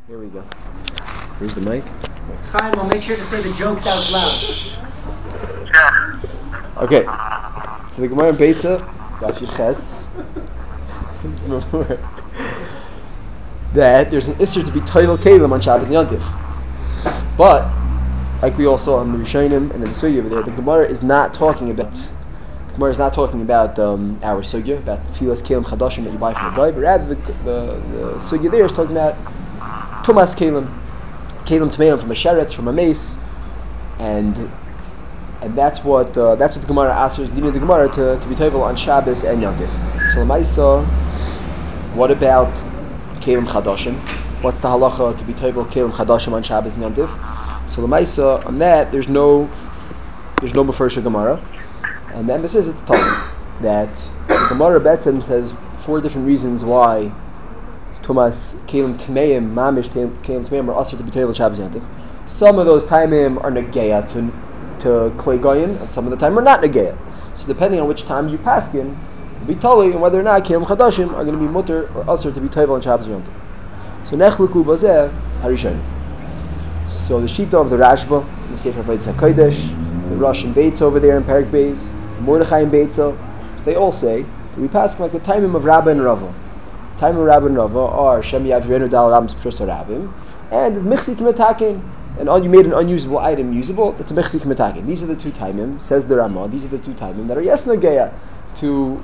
Here we go. Here's the mic. Chaim, I'll make sure to say the jokes out loud. Okay. So the Gemara in Beitza, Daf Yud Ches. Remember that there's an Isser to be Toivel Kalim on Shabbos and Yontif. But, like we all saw in the Rishonim and in the Sugya over there, the Gemara is not talking about our Sugya, about Filas Kalim Chadashim that you buy from the guy, but rather the Sugya there is talking about Tumas Kalim Tameim from a Sheretz, from a mace, and that's what the Gemara asks, needing the Gemara to be toivel on Shabbos and Yontif. So L'maisa, what about Kalim Chadashim? What's the halacha to be toivel Kalim Chadashim on Shabbos and Yontif? So L'maisa, on that there's no Mefersha Gemara, and the emphasis it's told that the Gemara Betzim says 4 different reasons why Tumas Kalim Tameim, Mamish Kalim Tameim are also to be toivel Shabbos and Yontif. Some of those Tameim are Negeya to Klei Goyin, and some of the time are not Negeya. So depending on which time you paskin, be totally, and whether or not Kalim Chadashim are going to be mutter or usher to be toivel on Shabbos and Yontif. So Nechleku Bazeh Harishon. So the Shita of the Rashba, the Sefer Vayetz HaKodesh, the Rosh and Beitza over there in Perik Beis, the Mordechai and Beitza, so they all say that we pass like the Taimim of Rabba and Rava. The Taimim of Rabba and Rava are Shem Yavrenu Dal Ramb's Pshus Rabbim, and Michsi Kimetakin, and you made an unusable item usable, that's a Michsi Kimetakin. These are the 2 Taimim, says the Ramah, these are the 2 Taimim that are Yesnageya to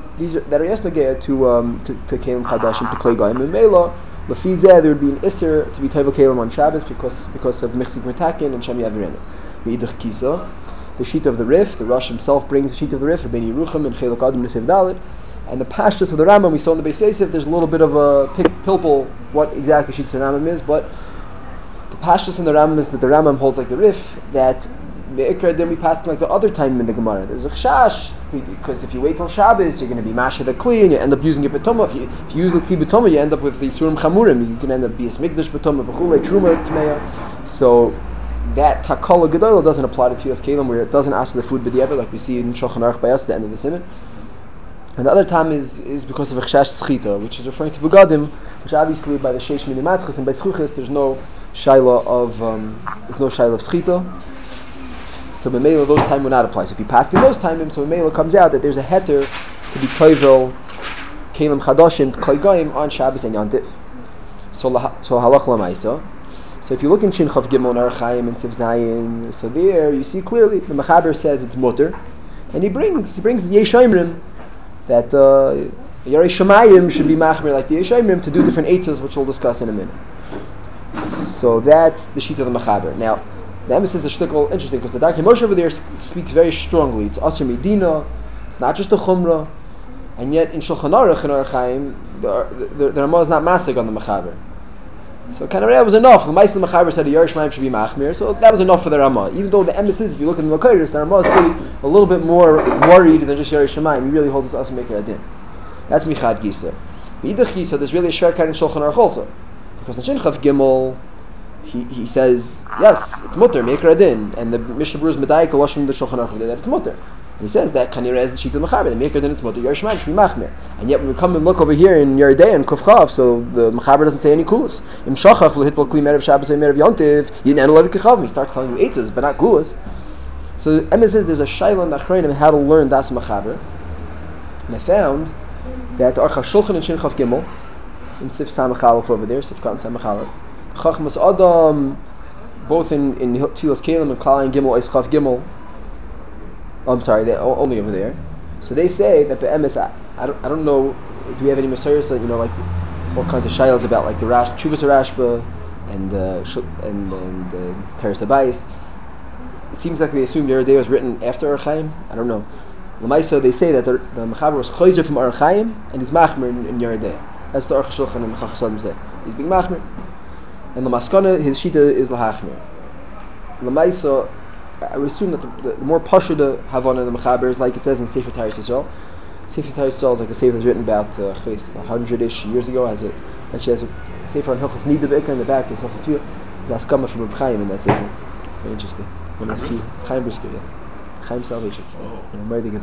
Kalim Chadashim, to Klei Goyim, and Mela. Lefizeh, there would be an Isser to be Toivel Kalim on Shabbos because of Michsi Kimetakin and Shem Yavrenu. Meidach Kisa, the sheet of the Rif, the Rosh himself brings the sheet of the Rif, Rabbeinu Yerucham and Chelak Adam Nesev Dalet, and the Pashtus of the Rambam we saw in the Beis Yosef. There's a little bit of a pilpul what exactly sheet of the Rambam is, but the Pashtus in the Rambam is that the Rambam holds like the Rif, that Me'ikra then we pass like the other time in the Gemara. There's a Chashash, because if you wait till Shabbos, you're going to be Masha the Kli, and you end up using it B'tomah. If you use the Kli B'tomah, you end up with the Surim Chamurim. You can end up Bias Mikdash B'tomah, V'chulei, Truma, Tmeya. So that Takala Gedola doesn't apply to Tiyas Kalim, where it doesn't ask the food b'di'evet, like we see in Shulchan Aruch Bayas at the end of the Simon. And the other time is because of Chashash Schita, which is referring to Begadim, which obviously by the Sheish Mini Matchis and by Schuchis there's no Shaila of Schita. So Memela those time will not apply. So if you pass in those time, so Memela comes out that there's a heter to be Toivel Kalim Chadashim Klei Goyim on Shabbos and Yontif. So halach l'maisa. So if you look in Shin Chav Gimel and Orach Chaim and Sif Zayin, so there you see clearly the Mechaber says it's mutter, and he brings the Yeshayimrim that Yarei Shemayim should be machmer like the Yeshayimrim to do different eitzas, which we'll discuss in a minute. So that's the sheet of the Mechaber. Now the emphasis is shtickle interesting because the Darkei Moshe over there speaks very strongly. It's Asher Medina. It's not just a Chumrah, and yet in Shulchan Aruch and Orach Chaim the Ramah is not masig on the Mechaber. So kind of that was enough. The Ma'aseh Mechaber said the Yerush Shemaim should be machmir, so that was enough for the Ramah. Even though the emphasis, if you look at the Makoros, the Ramah is really a little bit more worried than just Yerush Shemaim. He really holds us to make it adin. That's Michad Gisa. Midach Gisa, there's really a shverkeit in Shulchan Aruch also, because in Shin Chav Gimel he says yes, it's mutter, make it adin, and the Mishnah Berurah is medayik the lashon the Shulchan Aruch that it's mutter. And he says that Kanira is the sheet of the Mechaber. The Mechaber then it's mutter. Yerush Shemaim should be machmir. And yet when we come and look over here in Yeridei and Kuf Chav, so the Mechaber doesn't say any kulas. Im Shachach v'lehitbal kli merev Shabbos and merev Yontiv Yinen Levi Kechav. He starts telling you eitzes, but not kulas. So the Emes says there's a shayla in the Achronim how to learn das Mechaber. And I found that Aruch HaShulchan and Shin Chav Gimel in Sif Samach Aleph over there, Sif Katan Samach Aleph, Chachmas Adam, both in Tilas Kalim and Kalayin Gimel Eis Chav Gimel. I'm sorry, they're only over there. So they say that the MS, I don't know, do we have any Messiahs that, like all kinds of shaylas about like the Chuvas Rashba and the Teres Abayis. It seems like they assume Yeridei was written after Orach Chaim. I don't know. L'maisa, they say that the Mechaber was chayzer from Orach Chaim and he's machmer in Yeridei. That's the Aruch HaShulchan and Chachas Adam say. He's being machmer. And the Maskana, his shita is lahachmer. L'maisa, I would assume that the more pasha the Havana in the Mechaber is like it says in Sefer Taris Yisrael. Sefer Taris Yisrael is like a sefer that's written about 100-ish years ago. Actually has a sefer on Hilchos Nida Be'ikar in the back. Is Hilchos Tefillah. It's Askama from Reb Chaim in that sefer. Very interesting. One of the few Chaim Brisker, yeah. Chaim Salvation.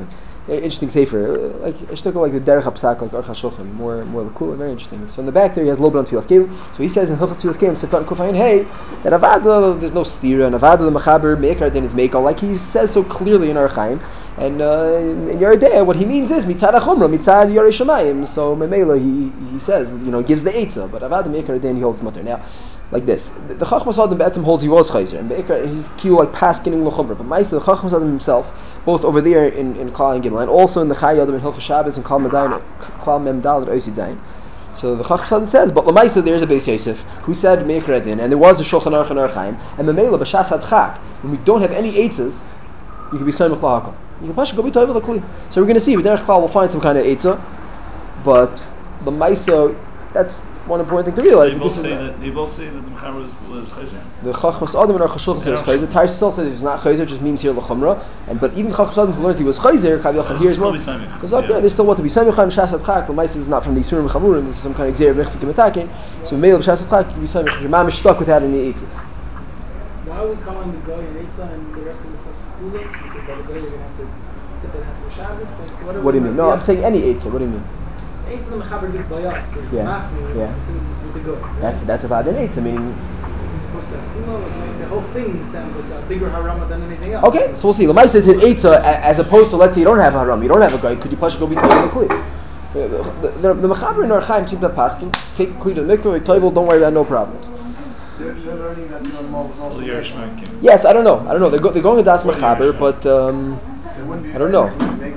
Interesting sefer, like a shtuka like the Derech HaPsak, like Aruch HaShulchan, more cool, very interesting. So in the back there he has a little bit on Tfilas Kelim. So he says in Hilchos Tfilas Kelim, Sefkat and Kufayin, hey, that Avada there's no stira, and Avada the Mechaber Meikar Din is Meikal, like he says so clearly in Orach Chaim, and in Yeridea what he means is Mitzad HaChumra, Mitzad Yorei Shamayim. So Memela he says, gives the Eitzah, but Avada Meikar Din he holds mutter. Now, like this, the Chachmas Adam Be'etzim holds he was Chayzer, and he's keel like paskening l'chumra. But Ma'aseh, the Chachmas Adam himself, both over there in Klal and Gimel, and also in the Chai Adam in Hilchos Shabbos and Klal Mem Daled Osid Zayin. So the Chachmas Adam says, but L'Ma'aseh there's a Beis Yosef who said Meikar Adin, and there was a Shulchan Aruch and Orach Chaim, and Memela B'Shas Hadchak, when we don't have any eitzas, you can be Soymech L'Hakol. You can Pasha go be Toivel L'Kli. So we're going to see, but Derech Klal will find some kind of eitzah, but L'Ma'aseh, that's one important thing to realize. They both say that the Mechaber was Chayzer. The Chachmas Adam and Aruch HaShulchan says Chayzer. Tarsh still says it's not Chayzer, just means here l'chumra. But even Chachmas Adam who learns he was Chayzer, Chav Yochanan here as well. Because up there they still want to be Samich and Shas Adchak. The Ma'aseh is not from the Yisurim Chamurim. This is some kind of Gzeir Mechzik Metakin. So Meil of Shas Adchak, you can be Samich. Your mom is stuck without any eitzes. Why are we calling the Goy and Eitzah and the rest of the stuff Sekulas? Because by the Goy we're going to have to tip it after Shabbos. What do you mean? No, I'm saying any eitzah. What do you mean? Eitzah the Mechaber gives by us, but it's machmir with the Goy. That's a vad and eitzah, meaning. He's supposed to, like the whole thing sounds like a bigger harama than anything else. Okay, so we'll see. The Ma'aseh is an eitzah as opposed to, let's say you don't have a haram, you don't have a guy. Could you push go be toivel kli? The Mechaber in Orach Chaim seems to have paskin. Take a kli to the mikveh, toivel, don't worry about no problems. They're learning that normal was also. Yes, I don't know. They're going to Das Mechaber, but I don't know.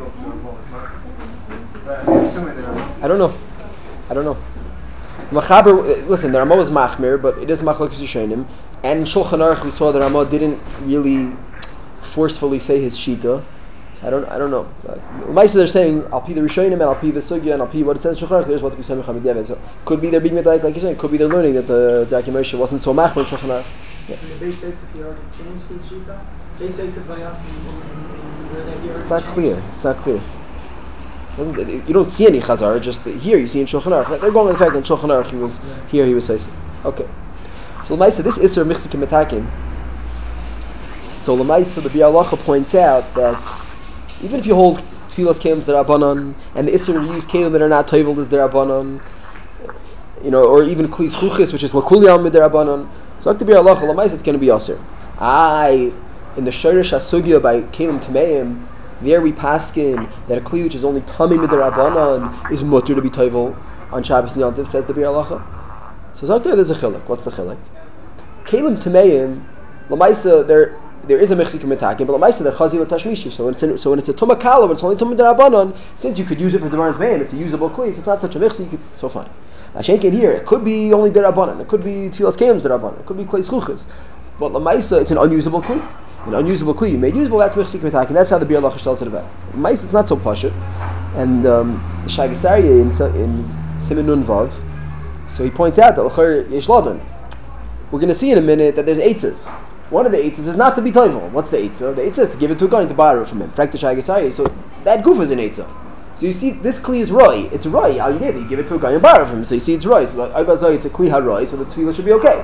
I don't know. Mechaber, listen, the Ramah was machmir, but it is machlokes Yishonim. And in Shulchan Aruch we saw the Ramah didn't really forcefully say his shita. So I don't know. Ma'aseh they're saying I'll pee the Rishonim and I'll pee the Sugya and I'll pee what it says in Shulchan Aruch. There's what to be Samech HaMidyevet. So could be they're being medayik like you're saying. Could be they're learning that the Darkei Moshe wasn't so machmir in Shulchan Aruch. Yeah. And the Beis Yosef he already changed his shita. Beis Yosef by us and where that he already It's not clear. It's not clear. You don't see any chazar, just here you see in Shulchan Aruch. They're going with the fact that in Shulchan Aruch he was here, he was Seisei. Okay. So L'maisa, this Isser Mechzik Metakin. So L'maisa, the Biur Halacha points out that even if you hold Tfilas Kelim D'Rabbanan, and the Isser to use Kelim that are not Toivel is D'Rabbanan, or even Klis Chuchis, which is L'Kulyam D'Rabbanan, so like the Biur Halacha, L'maisa, it's going to be Aser. In the Shorish HaSugya by Kelim Tameim, there we paskin that a kli which is only tamim midrabanan is mutter to be toivel on Shabbos and Yom Tov, says the Biur Halacha. So there's a chiluk. What's the chiluk? Kelim tameim, l'maisa there is a mechzik metakin, but l'maisa they're chazi l'tashmishi. So when it's a tumah kala, when it's only tumah midrabanan, since you could use it for devarim tameim, it's a usable kli. So it's not such a mechzik. So fine. Ashenkin here, it could be only derabanan. It could be tfilas kelim derabanan. It could be kli schuchis. But l'maisa it's an unusable kli. An unusable kli you made usable, that's mechzik metakin. That's how the Biur Halacha tells it about. Mais it's not so pashut. And Shai Gesarya in Siman Nun Vav, so he points out that l'chor yesh ladon. We're going to see in a minute that there's eitzes. One of the eitzes is not to be toivel. What's the eitzah? The eitzah is to give it to a guy to borrow from him. Frank the Shai Gesarya. So that goof is an eitzah. So you see, this kli is roi. It's roi. All you did, you give it to a guy and borrow from him. So you see, it's roi. So like, it's a kli ha-roi, so the tefillah should be okay.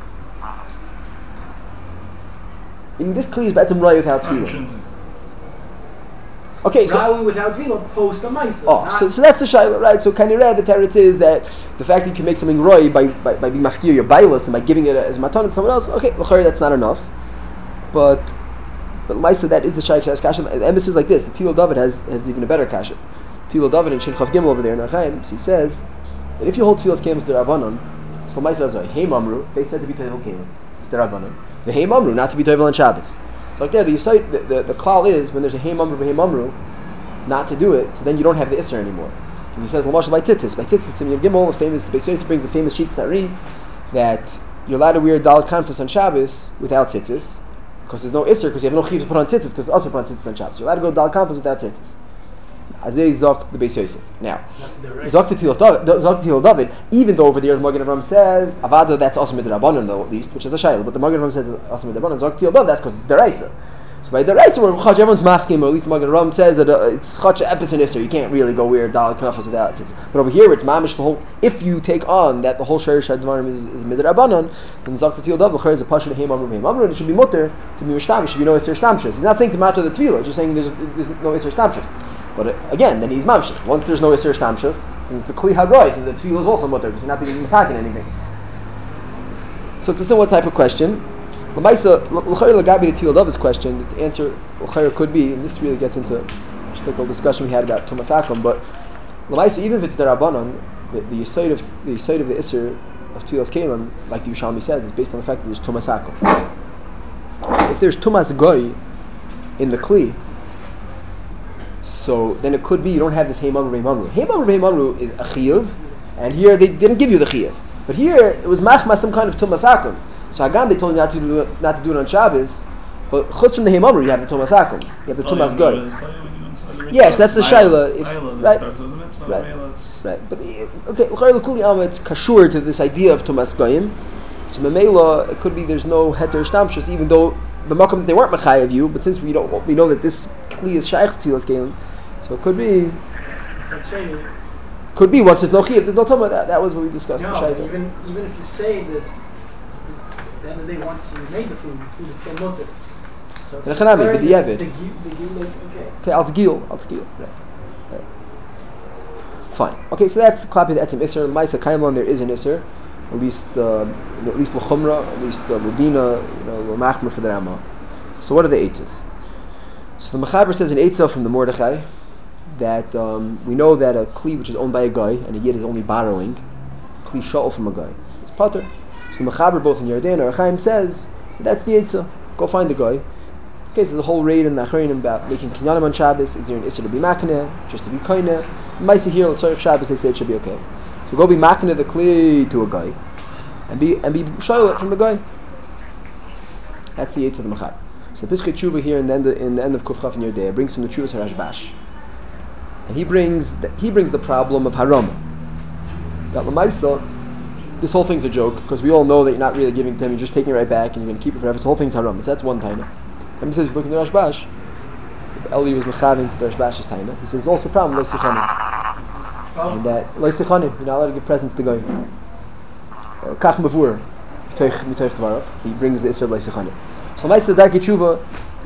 In this kli is betzim roi without tefillah. Okay, so without tefillah post a ma'aseh. So that's the shayla, right? So kind of read the teretz is that the fact that you can make something roi by being mafkir your bailus and by giving it as matan to someone else. Okay, l'chari that's not enough, but ma'aseh that is the shayla kasha. The emphasis is like this. The Tilo David has even a better kasha. Tilo David in Shin Chav Gimel over there in Archaim, so he says that if you hold tefillas kelim derabanan, so ma'aseh is hey mamru, they said to be toivel kelim. It's derabanan. The hey mamru not to be toivel on Shabbos. So like there, the klal is when there's a hey mamru, not to do it. So then you don't have the isser anymore. And he says l'mashal by tzitzis. By tzitzis in Yom Gimel, the famous Beis Yosef brings the famous sheet tzari that you're allowed to wear dalet kanfus on Shabbos without tzitzis because there's no isser because you have no chiv to put on tzitzis because it's also put on tzitzis on Shabbos. You're allowed to go dalet kanfus without tzitzis. Azay zok the Beis Yosef. Now, zok to Tilo David. Even though over there the Magen Avraham says avada that's also midrabanan though at least, which is a shayla. But the Magen Avraham says also midrabanan. Zok to Tilo David that's because it's deraisa. So by deraisa where everyone's masking, or at least the Magen Avraham says that it's chach epicenister. You can't really go wear dalet kanafos without it. But over here it's mamish the whole. If you take on that the whole shayrish advarim is midrabanan, then zok to Tilo David is a pasha heim amru, and it should be mutter to be mishtamish. Should be no iser shtamshus. He's not saying to matter the tefillah. Just saying there's no iser shtamshus. But again, then he's mamshich. Once there's no iser shtamshus, since the kli harois and the tefillah is also mutter because he's not being attacking anything. So it's a similar type of question. L'maisa l'chayr lagabi the tefillah David's question. The answer l'chayr could be, and this really gets into a shtickle discussion we had about Tumas Akum, but l'maisa even if it's the Rabbanon, the yisoid of the iser of Tefillas Kelim, like the Yerushalmi says, is based on the fact that there's Tumas Akum. If there's Tumas Goy in the Kli, so then it could be you don't have this Heimamru Heimamru. Heimamru is a Chiyuv, and here they didn't give you the Chiyuv. But here it was Machma, some kind of Tumas Akum. So Hagam they told you not to do it on Shabbos, but Chutz from the Heimamru you have the Tumas Akum, you have the Tumas Goy. Yes, that's the Shaila. Right. But okay, it's kashur to this idea of Tumas Goyim. So Memela, it could be there's no heter shtamshus, even though the makom that they weren't machai of you. But since we know that this kli is shaykh tefillas kelim, so it could be. Could be once there's no chiyuv, there's no tumah. That was what we discussed. No, even if you say this, at the end of the day, once you made the food is still mutter. So okay, I'll gil. Right. Fine. Okay, so that's klapi the etzim iser. Ma'isa kaimon there is an iser, at least l'chumra, at least l'dina, l'machmer for the Rama. So what are the eitzes? So the Mechaber says an eitzah from the Mordechai that we know that a kli which is owned by a guy and a yid is only borrowing, kli sha'ol from a guy, it's pater. So the Mechaber both in Yarden or Chaim says that's the eitzah. Go find the guy. Okay, so the whole raid in the Achronim about making kinyanim on Shabbos, is there an issur to be makneh, just to be koineh? Maisa here, l'tzorich Shabbos, they say it should be okay. So go be makneh the kli to a guy, and be shoylet from the guy. That's the eitzah of the Machar. So Pischei Tshuva here in the end of Kuf Chaf in Yerdei brings from the Tshuvas Rashbash, and he brings the problem of harama. That l'maisa, this whole thing's a joke because we all know that you're not really giving to him, you're just taking it right back and you're going to keep it forever. So the whole thing's harama. So that's one taina. And he says, if you look in the Rashbash, Eli was mechaving to the Rashbash's taina. He says, it's also a problem, lo sichanim. And that, lo sichanim, you're not allowed to give presents to go. Kach mavur, mitoich dvarav, he brings the Isra lo sichanim. So Maisa Darkei Tshuva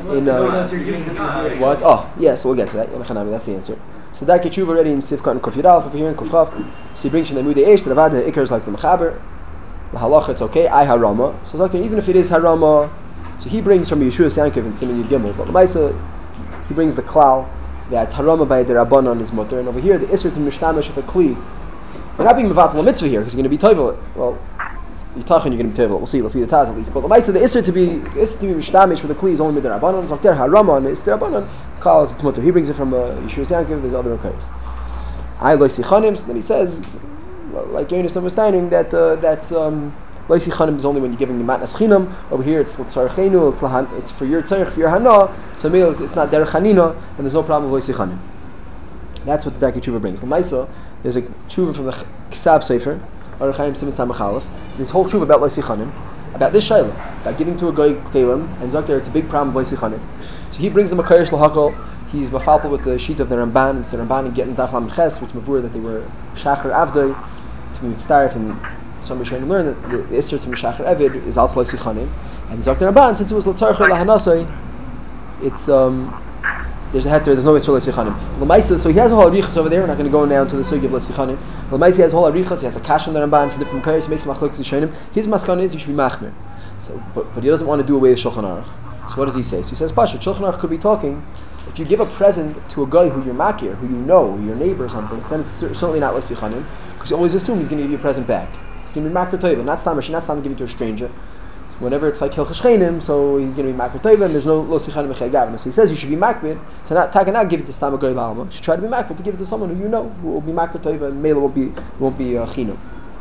in what? Oh, yes, we'll get to that. That's the answer. So Darkei Tshuva already in Sivkat and Kuf Yudalef over here in Kuf Chaf. So he brings from the Mudei Eish, the Ravad, the Iker is like the Mechaber. The halacha, it's okay. I harama. So it's okay, even if it is harama. So he brings from Yeshua Yankiv and Siman Yud Gimel, but L'maisa he brings the klal that harama by the Rabbanon is mutter, and over here the Isser to mishtamish with a kli. We're not being mevatel mitzvah here because you're going to be toivel. Well, you're talking you're going to be toivel. We'll see. Lefi the Taz at least. But L'maisa the Isser to be mishtamish with a kli is only with the Rabbanon. So there harama and Isser Rabbanon klal is its mutter. He brings it from Yeshua Yankiv. There's other occurs. I lo sichanim. So then he says, like Yonis understanding that that's. Lo sichanim is only when you're giving the matnas chinam. Over here it's l'tzarchenu, it's for your tzarech, for your hana. So it's not derech hanina, and there's no problem with lo sichanim. That's what the Darkei Tshuva brings. The Maisa, there's a tshuva from the Kisav Sefer, or Chaim Siman Samachalef. This whole tshuva about lo sichanim, about this shayla, about giving to a guy klelim, and Zokter, it's a big problem with lo sichanim. So he brings the Makarish l'hakol. He's mafalpel with the sheet of the Ramban, and so Ramban and getting Daf Lamed Ches, which mavur that they were shachar avdoi to be mitzdarif and. Somebody trying to learn that the Isser to Mishacher Evid is also Sichanim, and Dr. Rabban, since it was L'tzarcha Lahanasai, it's there's a heter, there's no Isser Sichanim. L'maisa, so he has a whole arichas over there. We're not going to go down to the sugi of Sichanim. L'maisa, he has a whole arichas. He has a kash on the Ramban from different makayos. He makes machlokas Yishanim. His maskan is you should be machmir. So, but he doesn't want to do away with Shulchan Aruch. So what does he say? So he says, Pasha, Shulchan Aruch could be talking. If you give a present to a guy who you're makir, who you know, your neighbor or something, so then it's certainly not Sichanim, because you always assume he's going to give you a present back. He's going to be makar toiva, not stam to give it to a stranger. Whenever it's like hilchos shchenim, so he's going to be makar toiva, and there's no lo sichanim v'chei. So he says you should be makbid to not give it to stam goy b'alma. You should try to be makbid to give it to someone who you know who will be makar toiva, and mela won't be chinam.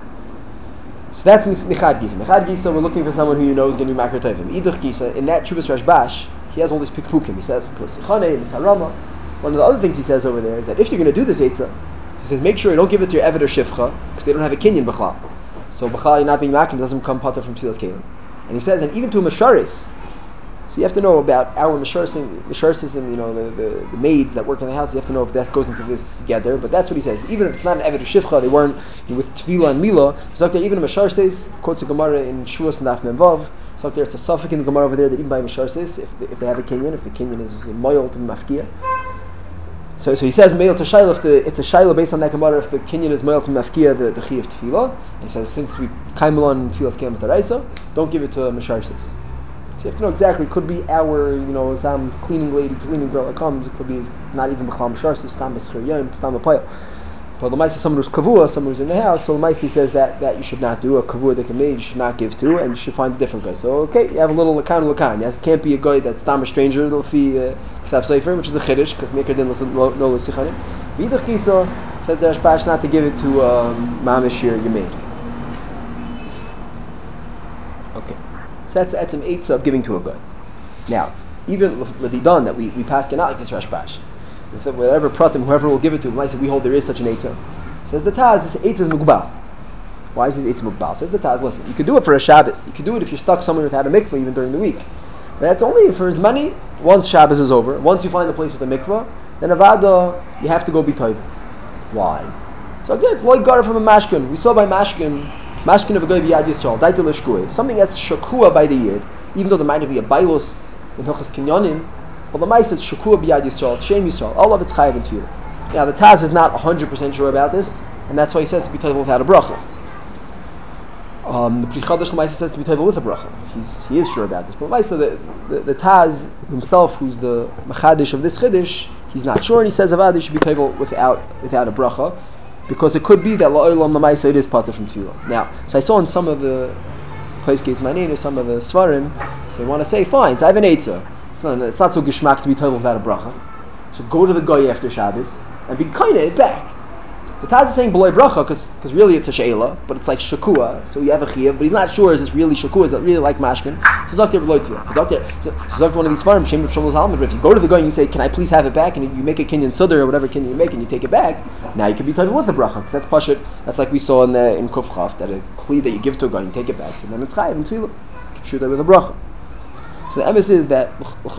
So that's michad gisa. Michad gisa, we're looking for someone who you know is going to be makar toiva. Idach gisa, in that Chuvas Rashbash, he has all these pikpukim. He says lo sichanim, it's harama. One of the other things he says over there is that if you're going to do this eitzah, he says make sure you don't give it to your eved or shifcha because they don't have a kinyan b'chlal. So b'chal you're not being makim doesn't become pater from Tefillas Kelim. And he says, and even to a masharis, so you have to know about our masharis and the maids that work in the house. You have to know if that goes into this together. But that's what he says. Even if it's not an eved or shivcha, they weren't with tefillah and milah. So there, even a mashar says, quotes a gemara in Shuas and Daf Memvav. So there, it's a suffix in the gemara over there that even by mashar says, if they have a kinyan, if the kinyan is moyal to mafkia. So he says Meil to Shaila, if it's a Shaila based on that Gemara, if the Kinyan is Meil to Mafkia, the Chi of Tefillah. And he says, since we Kaimelon Tefillah's Kiyam Daraisa, don't give it to Mesharsis. So you have to know exactly, it could be our, some cleaning lady, cleaning girl that comes, it could be not even B'chal Mesharsis, Tam Eschir Yom, Tam Apayah. But the Maisi, someone who's Kavua, someone who's in the house, so the Maisi says that you should not do, a Kavua that can made, you should not give to, and you should find a different guy. So, okay, you have a little Lakan. It can't be a guy that's Tam a stranger, L'fi Ksav Sefer, which is a Chiddush, because Meker didn't listen, no L'sichanim. V'idach Kisa says the Rashbash not to give it to Mamish your maid. Okay. So that's an eitzah of giving to a guy. Now, even L'didan that we pass out like this Rashbash, whatever pratim, whoever will give it to, might say we hold there is such an eitzah. Says the Taz, this eitzah is mugbal. Why is it eitzah mugbal? Says the Taz, listen, you could do it for a Shabbos. You could do it if you're stuck somewhere without a mikvah even during the week. But that's only for as many, once Shabbos is over, once you find a place with a mikvah, then avada, you have to go be toiv. Why? So again, it's like gara from a mashkin. We saw by mashkin of a guy b'yad Yisrael, daita l'shkui, something that's shakua by the yid, even though there might be a bailus in Hilchas Kinyonim. Well, the Maisa, it's Shakua B'yad Yisrael, it's Shem Yisrael, all of it's Chayav and Tefillah. Now, the Taz is not 100% sure about this, and that's why he says to be Toivel without a bracha. The Pri Chadash Maisa says to be Toivel with a bracha. He is sure about this. But Maisa, the Taz himself, who's the Machadish of this Chiddush, he's not sure, and he says Avad should be Toivel without a bracha, because it could be that La'olam the Maisa, it is Pater from Tefillah. Now, so I saw in some of the Paiskes Manin, or some of the Svarim, so they want to say, fine, so I have an Eitzah. It's not so gishmak to be told without a bracha. So go to the guy after Shabbos and be kind of back. The Taz is saying below bracha because really it's a sheila, but it's like shakua. So you have a chiyuv, but he's not sure is this really shakua? Is that really like mashkin? So zakter below tefillah. So zakter one of these farms. Shem of Shlomo's Halmid. If you go to the guy and you say, "Can I please have it back?" and you make a kinyan sudar or whatever kinyan you make, and you take it back, now you can be told with a bracha because that's pashut. That's like we saw in Kuf Chaf that a kli that you give to a guy and you take it back, so then it's chayiv and tefillah. Shoot that with a bracha. So the emes is that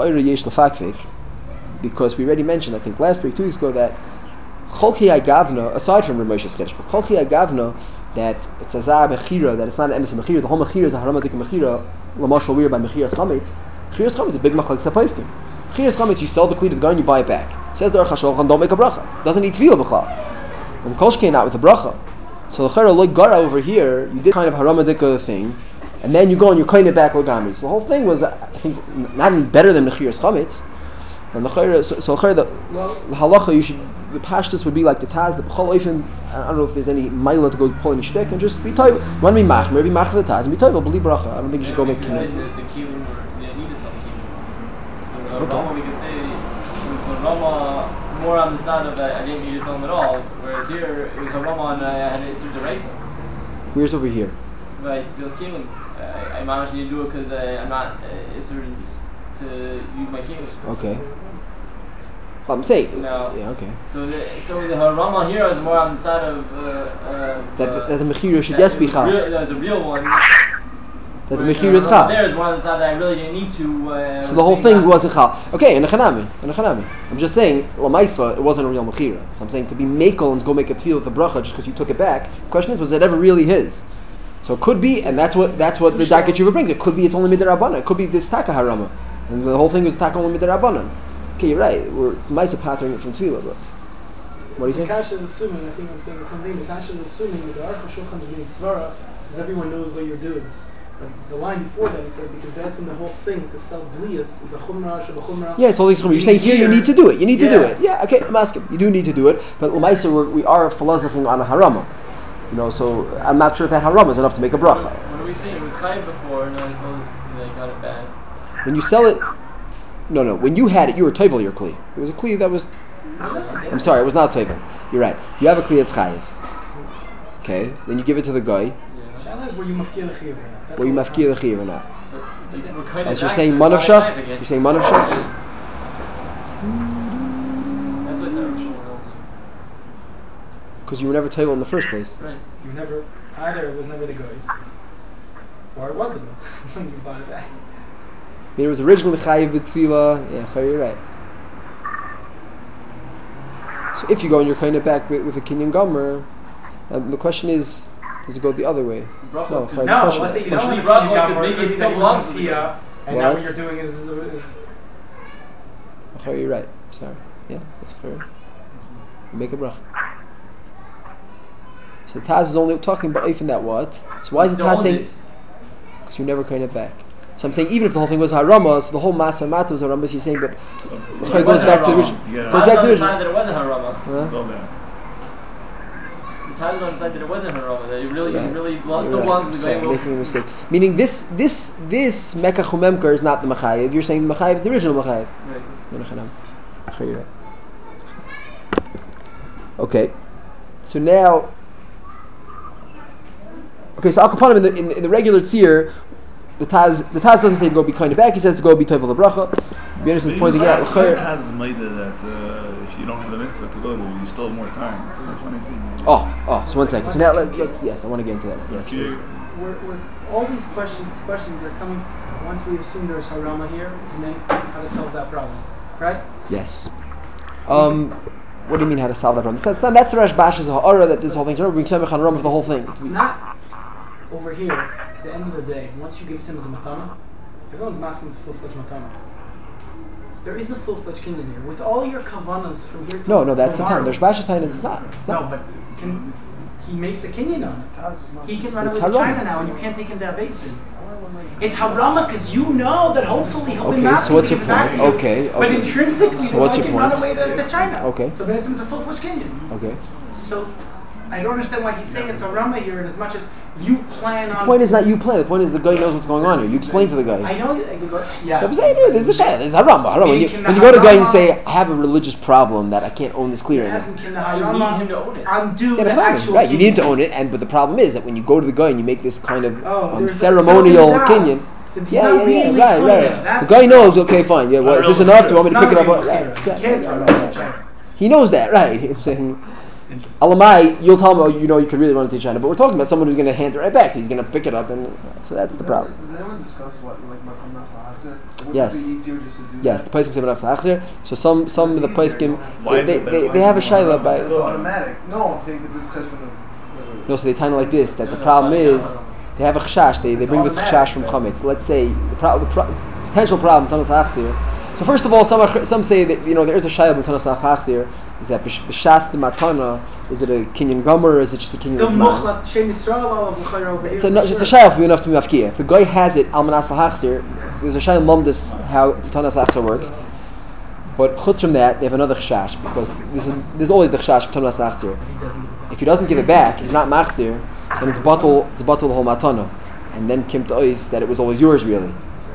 because we already mentioned, I think last week, 2 weeks ago, that Cholchi Agavna, aside from Ramoshes Chiddush, but Cholchi Agavna, that it's a Zah Mechira, that it's not an emes Mechira, the whole Mechira is a Haramadik Mechira, Lamashal Weir by Mechiras Chametz. Mechiras Chametz is a big Machlek Sapaiskim. Mechiras Chametz, you sell the Kli to the guy and you buy it back. Says the Aruch HaShulchan, don't make a bracha. Doesn't need Tefillah B'chal. And Kolsh came out with a bracha. So the Chera Loik Gara over here, you did kind of Haramadik thing, and then you go and you kind it back Lagami. So the whole thing was, I think, not any better than Mechiras Chametz. And the halacha, the pashtus would be like the Taz, the b'chol oifen. I don't know if there's any maila to go pull any shtick and just be toiv. Want to be machmer for the Taz and be toiv. B'li bracha. I don't think you should go make kibbutz. The kibbutz, they needed some kibbutz. So Rama, we could say, so Rama more on the side of I didn't need something at all, whereas here it was Rama on I had an Isur Deraisa. Where's over here? Right, to be kibbutz. I managed to do it because I'm not Isur to use my kibbutz. Okay. I'm saying. No. Yeah. Okay. So the Harama here is more on the side of that the mechira should yes be chal. There's a real one. That the mechira is chal. There is one on the side that I really didn't need to. So the whole thing wasn't chal. Okay, in a chanami. I'm just saying, lamaisa, it wasn't a real mechira. So I'm saying to be makel and go make a tefillah with a bracha just because you took it back. The question is, was it ever really his? So it could be, and that's what the Darkei Tshuva brings. It could be it's only midrabanan. It could be this taka harama, and the whole thing was taka only midrabanan. Okay, you're right. We're Maisa pattering it from Tefillah, but what do you say? The Kasha is assuming, I think I'm saying the same thing, the Kasha is assuming that the Aruch HaShulchan is being svara because everyone knows what you're doing. But the line before that, he says, because that's in the whole thing, to sell blias is a chumrah, sheba chumrah. Yes, all these chumrah. You're saying here you need to do it. You need to do it. Yeah, okay, I'm asking. You do need to do it, but Maisa, we are philosophizing on a harama. So I'm not sure if that harama is enough to make a bracha. What do we say? It was chayiv before, and I got it back. When you sell it. No. When you had it, you were toivel your kli. It was a kli that was. I'm sorry, it was not toivel. You're right. You have a kli that's chayiv. Okay, then you give it to the guy. Shaila is were you mafkir l'chiyuv or not? Were you mafkir l'chiyuv or not? As you're saying manav shach. You're saying manav shach. That's what the original. Because you were never toivel in the first place. Right. You never either. It was never the guy's, or it was the guy when you bought it back. I mean, it was originally chayiv b'tefillah. Yeah, you're right. So if you go and you're kind of back with a kinyan gomer, the question is, does it go the other way? No, let's say you don't have a kinyan gomer, it could be that it was mafkia, and now what you're doing is you're right. Sorry. Yeah, that's fair. You make a bracha. So Taz is only talking about Eifin that what? So why is the Taz saying? Because you never kind it back. So I'm saying even if the whole thing was harama, so the whole masa mata was harama. So you're saying, but it goes back to the original. Yeah. Goes back to the original. That it wasn't harama. Huh? Go back. Taz on the side that it wasn't harama. That it really Right. still belongs to the So guy. I'm making a mistake. Meaning this Mekach Umemker is not the Machayev. You're saying the Machayev is the original Machayev. Right. Okay. So now. Okay, so Al Kapanim in the regular tzir, the Taz doesn't say to go be kind of back. He says to go be toivel the bracha. B'Yenis is pointing out. Has made that if you don't have a mikvah to go there, you still have more time. It's a funny thing. Oh. So 1 second. So now let's yes, I want to get into that. Yes. We're all these questions are coming once we assume there's harama here, and then how to solve that problem, right? Yes. What do you mean how to solve that problem? That's the Rashbash's ha'ara that this whole thing's over. Being samech on ram of the whole thing. It's not over here. At the end of the day, once you give it to him as a matana, everyone's masking it's a full-fledged matana. There is a full-fledged kinyan here. With all your kavanas from here to No, that's the tomorrow. time. The Rashbash's time it's not. No, but he makes a kinyan on it. He can run It's away to harama. China now, and you can't take him to Abbasin. It's harama because you know that hopefully he'll be Okay, masking so what's to your give it back point? to you. Okay. But intrinsically, So the what's guy your can run point? away to China. Okay. So then it's a full-fledged kinyan. Okay. So I don't understand why he's saying it's a Rama here, in as much as you plan on. The point is not you plan. The point is the guy knows what's going on here. You explain to the guy. I know. Yeah. So I'm saying, this is the shayla. This is harama. When you go to a guy and you say, I have a religious problem that I can't own this clear right now. You need him to own it. Undo Yeah, the actual. right. You need to own it, but the problem is that when you go to the guy and you make this kind of there's ceremonial something kinyan. else. He's Yeah, not really right. clear. That's The guy the knows. problem. Okay, fine. Yeah, well, is this enough? Do you want me to Not pick it up? really Right. clear. Yeah, Can't yeah, run right, away right. to China. He knows that, right? I'm saying, Alamai, you'll tell him, you could really run into China, but we're talking about someone who's going to hand it right back. He's going to pick it up, and so that's the problem. Does anyone discuss what Matam Nasa Achzer? Would Yes. it be easier just to do Yes, that? the poskim say Menach Achzer. So some of the poskim Why is it they have a shayla by. It's automatic. No, I'm saying that this cheshbon of. No, so they tie it like this. That the problem is they have a chashash. They bring this chashash from chametz. Let's say the potential problem Tanas Achzer. So first of all, some say that there is a shayla with Tanas Achzer. Is that b'shas the matana? Is it a kinyan gomer or is it just a kinyan Still zman? muchlat Shem Yisrael of Bukhara over here. It's a shayla for you enough to be mafkiya. If the guy has it al manas lahachzir, there's a shayla momdus how Tanas Achzer works. But chutz from that, they have another chashash because there's always the chashash for Tanas Achzer. If he doesn't give it back, he's not machzir. So then it's bottle the whole matana, and then kim to ois that it was always yours really.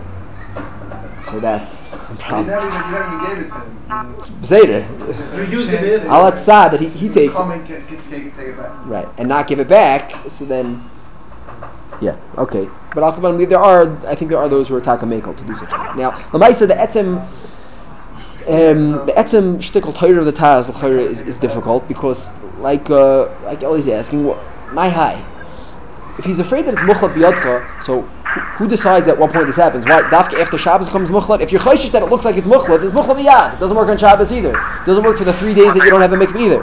So that's the You problem. never even gave it to him. B'zeder. You use it as. Al atzad that he takes Come it, and take it back. right, and not give it back. So then, yeah, okay. But Al Kaban, I think there are those who are takamekel to do such. Now, Lamaisa the etzem shtickle Torah of the Taz is difficult because like Ellie's asking, my high. If he's afraid that it's muchlat biyadcha, so who decides at what point this happens? Why dafka after Shabbos comes muchlat? If you're chayshish that it looks like it's muchlat biyad. It doesn't work on Shabbos either. It doesn't work for the 3 days that you don't have a mikvah either.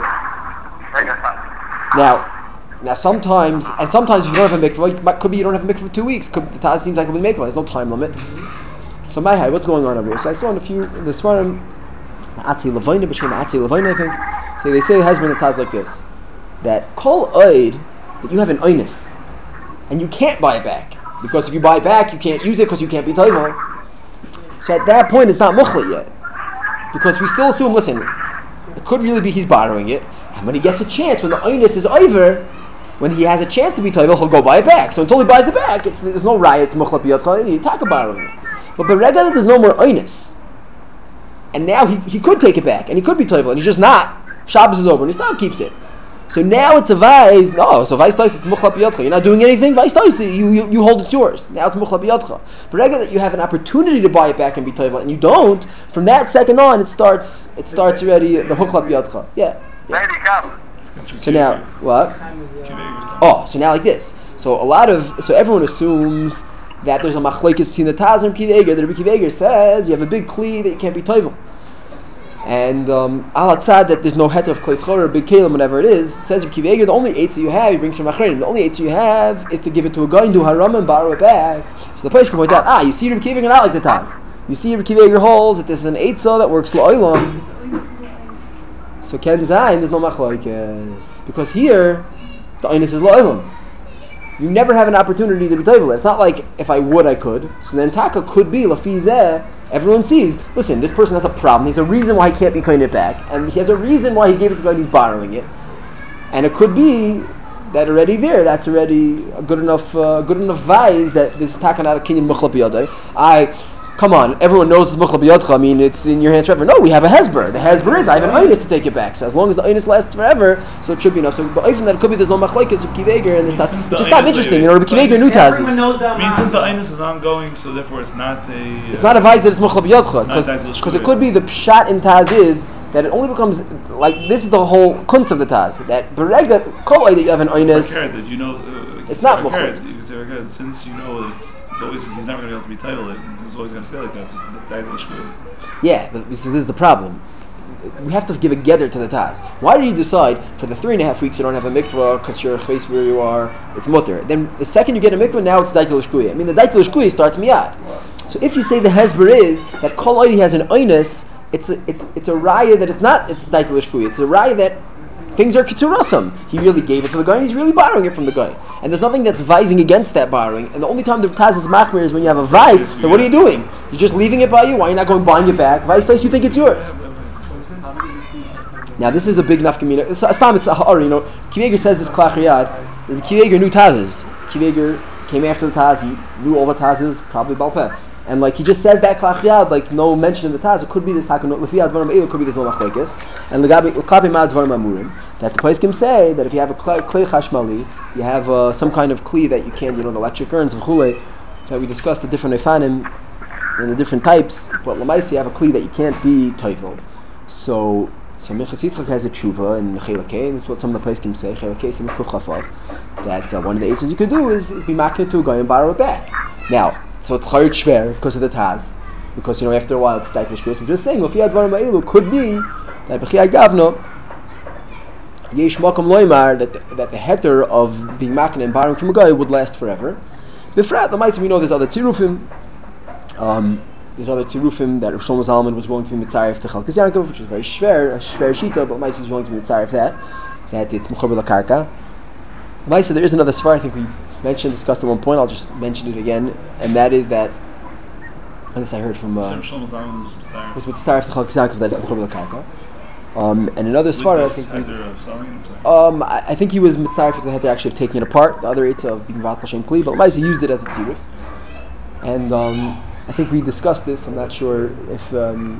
Now sometimes if you don't have a mikvah, could be you don't have a mikvah for 2 weeks. The Taz seems like it'll be mikvah. There's no time limit. So my high, what's going on over here? So I saw in the Svarim, Atzi Levina, B'Shem Atzi Levina, I think. So they say it has been the Taz like this: that kol oid that you have an oinus, and you can't buy it back because if you buy it back, you can't use it because you can't be toivel. So at that point, it's not muchla yet, because we still assume. Listen, it could really be he's borrowing it, and when he gets a chance, when the oinus is over, when he has a chance to be toivel, he'll go buy it back. So until he buys it back, there's no riot. It's muchla biyadcha. He talk borrowing it. But Berega, there's no more oinus. And now he could take it back, and he could be toivel, and he's just not. Shabbos is over, and he still keeps it. So now it's a vais. No, so vais tois, it's muchla biyadcha. You're not doing anything. Vais tois, you hold it's yours. Now it's muchla biyadcha. Berega that you have an opportunity to buy it back and be toivel, and you don't. From that second on, it starts already the muchla biyadcha. Yeah. So now what? Oh, so now like this. So everyone assumes that there's a machlekes between the Taz and Kiv Eger. The Rebbe Kiv Eger says you have a big kli that you can't be toivel, and al atzad that there's no heter of kleis chor or big kalim, whatever it is. Says Rebbe Kiv Eger the only eitzah you have, he brings from Achrein. The only eitzah you have is to give it to a guy and do haram and borrow it back. So the place can point out, you see Rebbe Kiv Eger not like the Taz. You see Rebbe Kiv Eger holds that this is an eitzah that works la'olam. So Ken Zayin, there's no machlokes. Because here, the Einus is Lo'ilam. You never have an opportunity to be Toivel. It's not like if I would, I could. So then Taka could be Lafizeh. Everyone sees, listen, this person has a problem. He has a reason why he can't be coin it back. And he has a reason why he gave it to the guy and he's borrowing it. And it could be that already there, that's already a good enough vise that this is Taka not a kinyan Mukhla B'yadai. Come on, everyone knows it's Mukhla B'yadcha. I mean, it's in your hands forever. No, we have a Hezber. The Hezber is, I have an Einus to take it back. So as long as the Einus lasts forever, so it should be enough. So, but even that it could be there's no Machlekes of Kiveger and this Taz. It's just not interesting. You know, Kiveger new Tazes. Everyone knows that. I mean, since the Einus is ongoing, so therefore it's not a... It's not a vise that it's Mukhla B'yadcha. Because it could be the Pshat in Taz is that it only becomes, like, this is the whole kunz of the Taz. That Berega, Kolai that you have an Einus... that you know... it's not Mukhla. You can say, since you know that it's always, he's never going to be able to be titled, and he's always going to stay like that. It's just that yeah, but this is the problem. We have to give a gedder to the Taz. Why did you decide for the 3.5 weeks you don't have a mikvah because you're a chayes where you are, it's mutter. Then the second you get a mikvah, now it's daitel shkuya. I mean, the daitel shkuya starts miyad. So if you say the hezber is that kol oidi has an oinus, it's a raya that it's not, it's daitel shkuya. It's a raya that things are kitzurasam. He really gave it to the guy and he's really borrowing it from the guy. And there's nothing that's vising against that borrowing. And the only time the Taz is machmir is when you have a vise. Then what are you doing? You're just leaving it by you? Why are you not going buying it back? Vice you think it's yours. Now this is a big nafkamina. It's a ha'ari, you know. Kiveger says this klach riyad. Kiveger knew Tazes. Kiveger came after the Taz. He knew all the Tazes, probably Balpeh. And like he just says that klach riyad, like no mention in the Taz. It could be this takanot lefiyad dvarim elu. Could be this no machlekes. And l'kapi mad dvarim amurim. That the place can say that if you have a klei chashmali, you have some kind of kli that you can't, you know, the electric urns of chule, that we discussed the different efanim and the different types. But lamaisi you have a kli that you can't be toivel. So Minchas Yitzchak has a tshuva in Chelakei, and this is what some of the poskim say. Chelakei Simon Kuchafav, that one of the answers you could do is be makna to a guy and borrow it back. Now, so it's chayyid shver because of the Taz, because you know after a while it's daitel shkuya. I'm just saying, Lefiyad Dvarim Ha'elu could be that b'chiyai gavno yesh makom loymar that the heter of being makna and borrowing from a guy would last forever. Befrat the ma'asim we know there's other tzirufim. There's other tzirufim that Shlomo Zalman was willing to be mitzaref to Chalkas Yankov, which is very shver shita, but Maisa was willing to be mitzaref that it's mechaber lakarka. Maisa, there is another svar I think we discussed at one point. I'll just mention it again, and that is that. And this I heard from Shlomo Zalman was mitzaref to Chalkas Yankov that it's mechaber lakarka. And another svar I think I think he was mitzaref to the heter actually of taking it apart. The other eight of being vatal shem kli, but Maisa used it as a tziruf, and. I think we discussed this. I'm not sure if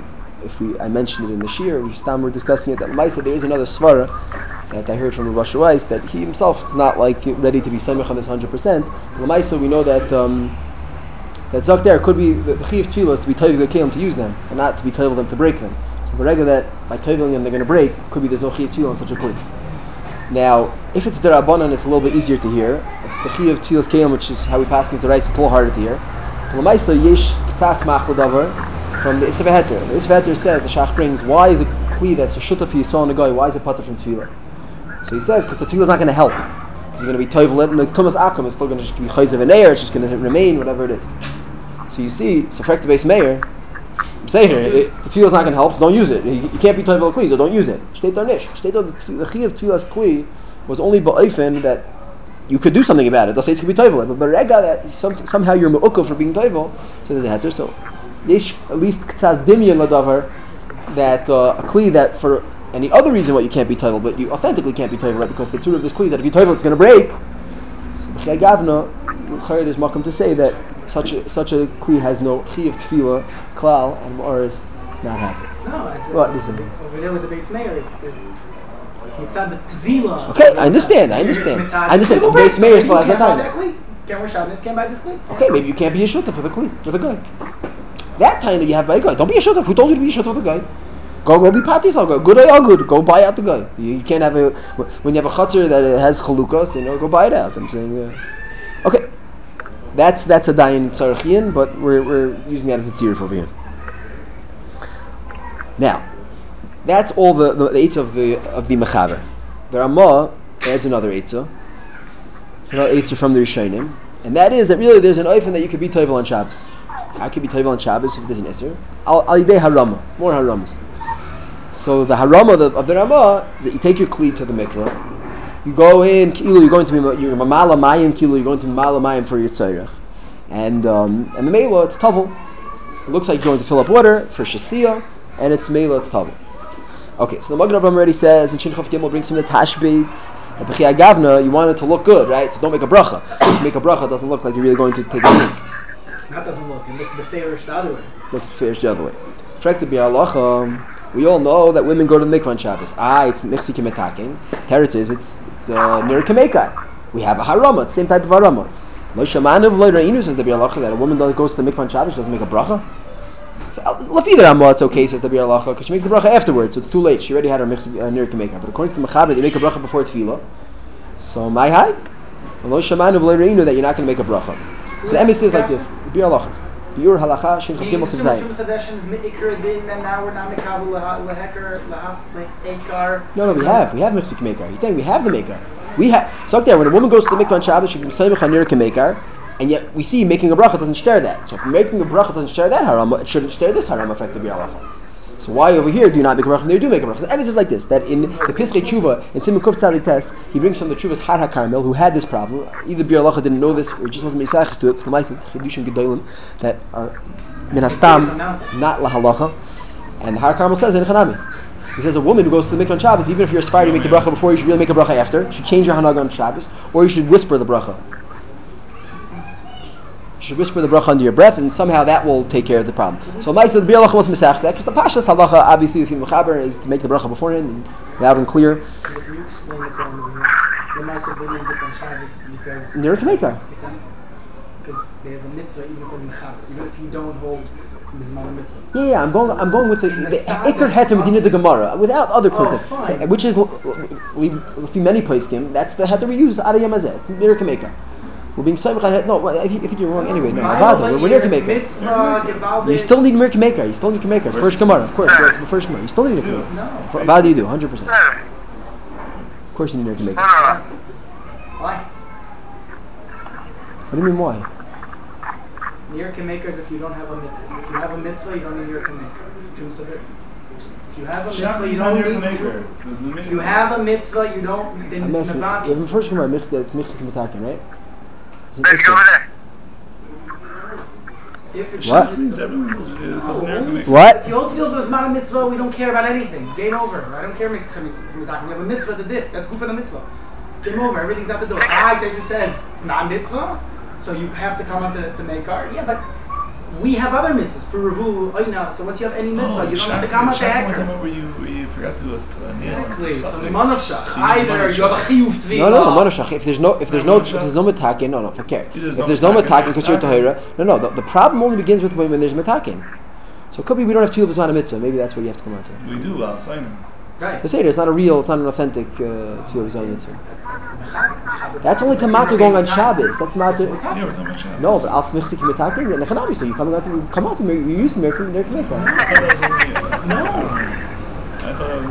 I mentioned it in the shir. We were discussing it. That Maisa, there is another svara that I heard from Rosh Weiss that he himself is not like ready to be samech on this 100%. But Maisa, we know that that zok there could be the chi of tefillah is to be toivel the kelim to use them, and not to be toivel them to break them. So the regular that by toiveling them they're going to break could be there's no chi of tefillah on such a kli. Now, if it's the rabbanon, it's a little bit easier to hear. If the chi of tefillah is kelim, which is how we pass against the rights, it's a little harder to hear. L'maisa yesh k'tzas machal davar from the Isser V'Heter. The Isser V'Heter says, the Shach brings, why is a kli that's a shutaf yisah on a guy, why is it pater from tefillah? So he says, because the tefillah is not going to help. He's going to be toivel, and the Tumas Akum is still going to just be chayzev and air, it's just going to remain, whatever it is. So you see, so frek the base mayor, I'm saying here, the tefillah is not going to help, so don't use it. You can't be toivel kli, so don't use it. Shteit darnish. Shteit the chi of tefillah's kli was only ba'ofen that you could do something about it. They'll say it could be toivel, but berega that somehow you're me'ukah for being toivel, so there's a heter. So yesh at least k'tzaz dimyan ladavar that a kli that for any other reason what you can't be toivel, but you authentically can't be toivel because the truth of this kli is that if you toivel it's going to break. So b'chiyai gavna, there's makom to say that such a kli has no chi of tefillah klal and or is not happy. No, it's what? Listen. Over there with the base mayor, there's mitzad the tvila. Okay, I understand. The base mayor still has that time. Can't wear shabbos, can't buy this kli. Okay, maybe you can't be a shutaf for the kli, for the guy. That time that you have by a guy, don't be a shutaf. Who told you to be a shutaf for the guy? Go be patis. Go good or good. Go buy out the guy. You can't have a when you have a chutzner that has chalukas. Go buy it out. I'm saying, okay, that's a dayan tzarachian, but we're using that as a tziruf over here. Now, that's all the eitzah of the mechaber. The Ramah adds another eitzah. Another eitzah from the Rishonim, and that is that really there's an oifen that you could be toivel on Shabbos. How could be toivel on Shabbos if there's an iser? Al yidei harama, more haramas. So the harama of the Ramah is that you take your kli to the mikveh, you go in kilo, you're going to be you're mamala mayim kilo, you're going to mamala mayim for your tzarech, and the meila it's tavel. It looks like you're going to fill up water for shasiyah, and it's meila it's tavel. Okay, so the Magen Avraham already says, and Shin Chav Gimel brings him the tashbetz. The b'chiyah gavna, you want it to look good, right? So don't make a bracha. If you make a bracha, it doesn't look like you're really going to take a drink. That doesn't look. It looks beferish the other way. Looks beferish the other way. Frek the bi'alacha. We all know that women go to the mikvah on Shabbos. It's mixi kimetaking. Teretz is it's near kamekar. We have a harama. It's the same type of harama. Lo shamanav lo reinu says the bi'alacha that a woman that goes to the mikvah on Shabbos doesn't make a bracha. So Lafi the Ramah, it's okay, says the Bir Alacha, because she makes the bracha afterwards, so it's too late. She already had her mixed near Kameka. But according to the Mechaber, they make a bracha before Tefillah. So my high, Lo Shamanu V'Lo Reinu, that you're not going to make a bracha. So the emes is like this: Bir Alacha, Biur Halacha, Shin Chav Gimel Siv Zayin. No, we have mixed Kameka. He's saying we have the Maker. We have. So there, when a woman goes to the mikvah on Shabbos, she can say Mecha near Kameka. And yet we see making a bracha doesn't share that. So if making a bracha doesn't share that harama, it shouldn't share this harama effect of Yalacha. So why over here do you not make a bracha and there you do make a bracha? The evidence is like this, that in the Piskei Tshuva, in Siman Kuf Tzadik Tes, he brings from the Tshuva's Har HaKarmel, who had this problem. Either Bir Alacha didn't know this, or he just wasn't Mesachis to it, because the Maaseh Chidushim Gedolim, that are Min Hastam, not La Halacha. And Har HaKarmel says in Chanami, he says a woman who goes to the mikvah on Shabbos, even if you're aspiring to make the bracha before, you should really make a bracha after. You should change your Hanaga on Shabbos, or you should whisper the bracha. You should whisper the bracha under your breath, and somehow that will take care of the problem. So, Ma'aseh the Bir Alacha was misachs that because the Pashas halacha, obviously, if you mechaber, is to make the bracha beforehand and loud and clear. But can you explain the problem over here? The Ma'aseh they make it on Shabbos because Near Kameka. Because they have a mitzvah even according to mechaber, even if you don't hold mizman mitzvah. Yeah, I'm going with the Iker Heter Medina the Gemara without other concept, which is many poskim. That's the Heter we use. Ada Yamazeh. It's Near Kameka. We're being so no. I think you're wrong anyway. No, Avada. We're near Kameka. You still need Mir Kameka. You still need Kameka. It's first Gemara, of course. It's the first Gemara. You still need a Kameka. No. Avada, you do 100%. Of course, you need Mir Kameka. Why? What do you mean why? Near Kameka is if you don't have a mitzvah. If you have a mitzvah, you don't need Near Kameka. If you have a mitzvah, you don't need. If you have a mitzvah, you don't. Then it's Nevada. You have the first Gemara mixed. It's mixed Kametakin, right? If it's What? What? If you hold tefillah but it's not a mitzvah, we don't care about anything. Game over. I don't care. We have a mitzvah to dip. That's good for the mitzvah. Game over. Everything's out the door. This says it's not a mitzvah, so you have to come out to make art. Yeah, but we have other mitzvahs. Puravu, oina. So once you have any mitzvah, you don't have to come out to act. Where you forgot to nail exactly. So manavshach. Either you have a chiyuv tvila. No, manavshach. If there's no metakin, no, forget. If there's no metakin because you're tahira, no. The problem only begins with when there's metakin. So it could be we don't have tefillah b'zman mitzvah. Maybe that's what you have to come out to. We do outside. Right. The Seder, it's not an authentic tefillah b'zman mitzvah. That's only Tamatu going on Shabbos. That's Tamatu. Yeah, we're talking about Shabbos. No, but Alf Mechzik Metakin and Nechanami. So you come out to we use the American I thought that was only. No. I thought that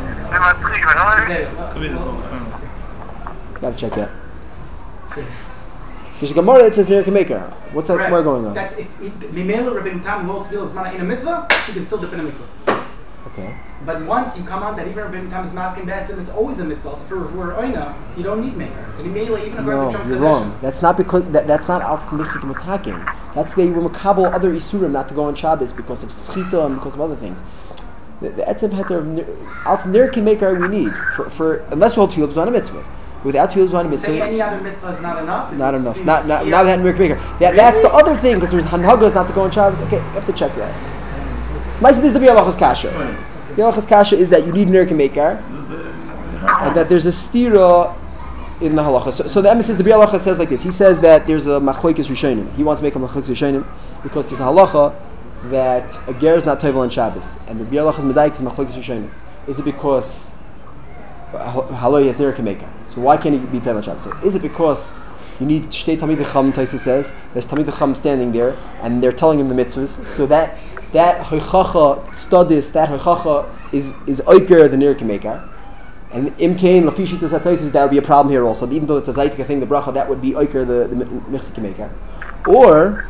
was. Could be this one. I don't know. Gotta check that. There's a Gemara that says Ner Kameka. What's that Gemara going on? That's if Mimela Rabbeinu Tam holds tefillah is not in a mitzvah, she can still dip in a mitzvah. Okay. But once you come on that even Rabbeinu Tam is masking bats and it's always a mitzvah. It's for oina. You don't need maker. And Mimela even according to Trump you're wrong. That's not because that's not Alf Mechzik Metakin. That's they were makabel other isurim not to go on Shabbos because of schita and because of other things. The etzem heter Alf Ner Kameka we need for unless you hold tefillah b'zman mitzvah. Without tefillah b'zman mitzvah, say any other mitzvah is not enough. Not enough. Not that Ner Kameka. That's the other thing because there's hanhagas not to go on Shabbos. Okay, you have to check that. This is the Bi'alachas Kasha. Bi'alachas Kasha is that you need Ner Kameka, and that there's a stira in the halacha. So the emes is the Bi'alacha says like this. He says that there's a machlokes rishonim. He wants to make a machlokes rishonim because there's a halacha that a ger is not tovel on Shabbos, and the Bi'alachas medaik is machlokes rishonim. Is it because haloi has Ner Kameka? So why can't he be tovel on Shabbos? So is it because you need shtei Talmidei Chacham? Taisa says there's Talmidei Chacham standing there, and they're telling him the mitzvahs. So that hoichacha studis, that hoichacha is oiker the Ner Kameka. And imkain lafishit is that would be a problem here also. Even though it's a zaytika thing, the bracha that would be oiker the mechzik kameka. Or,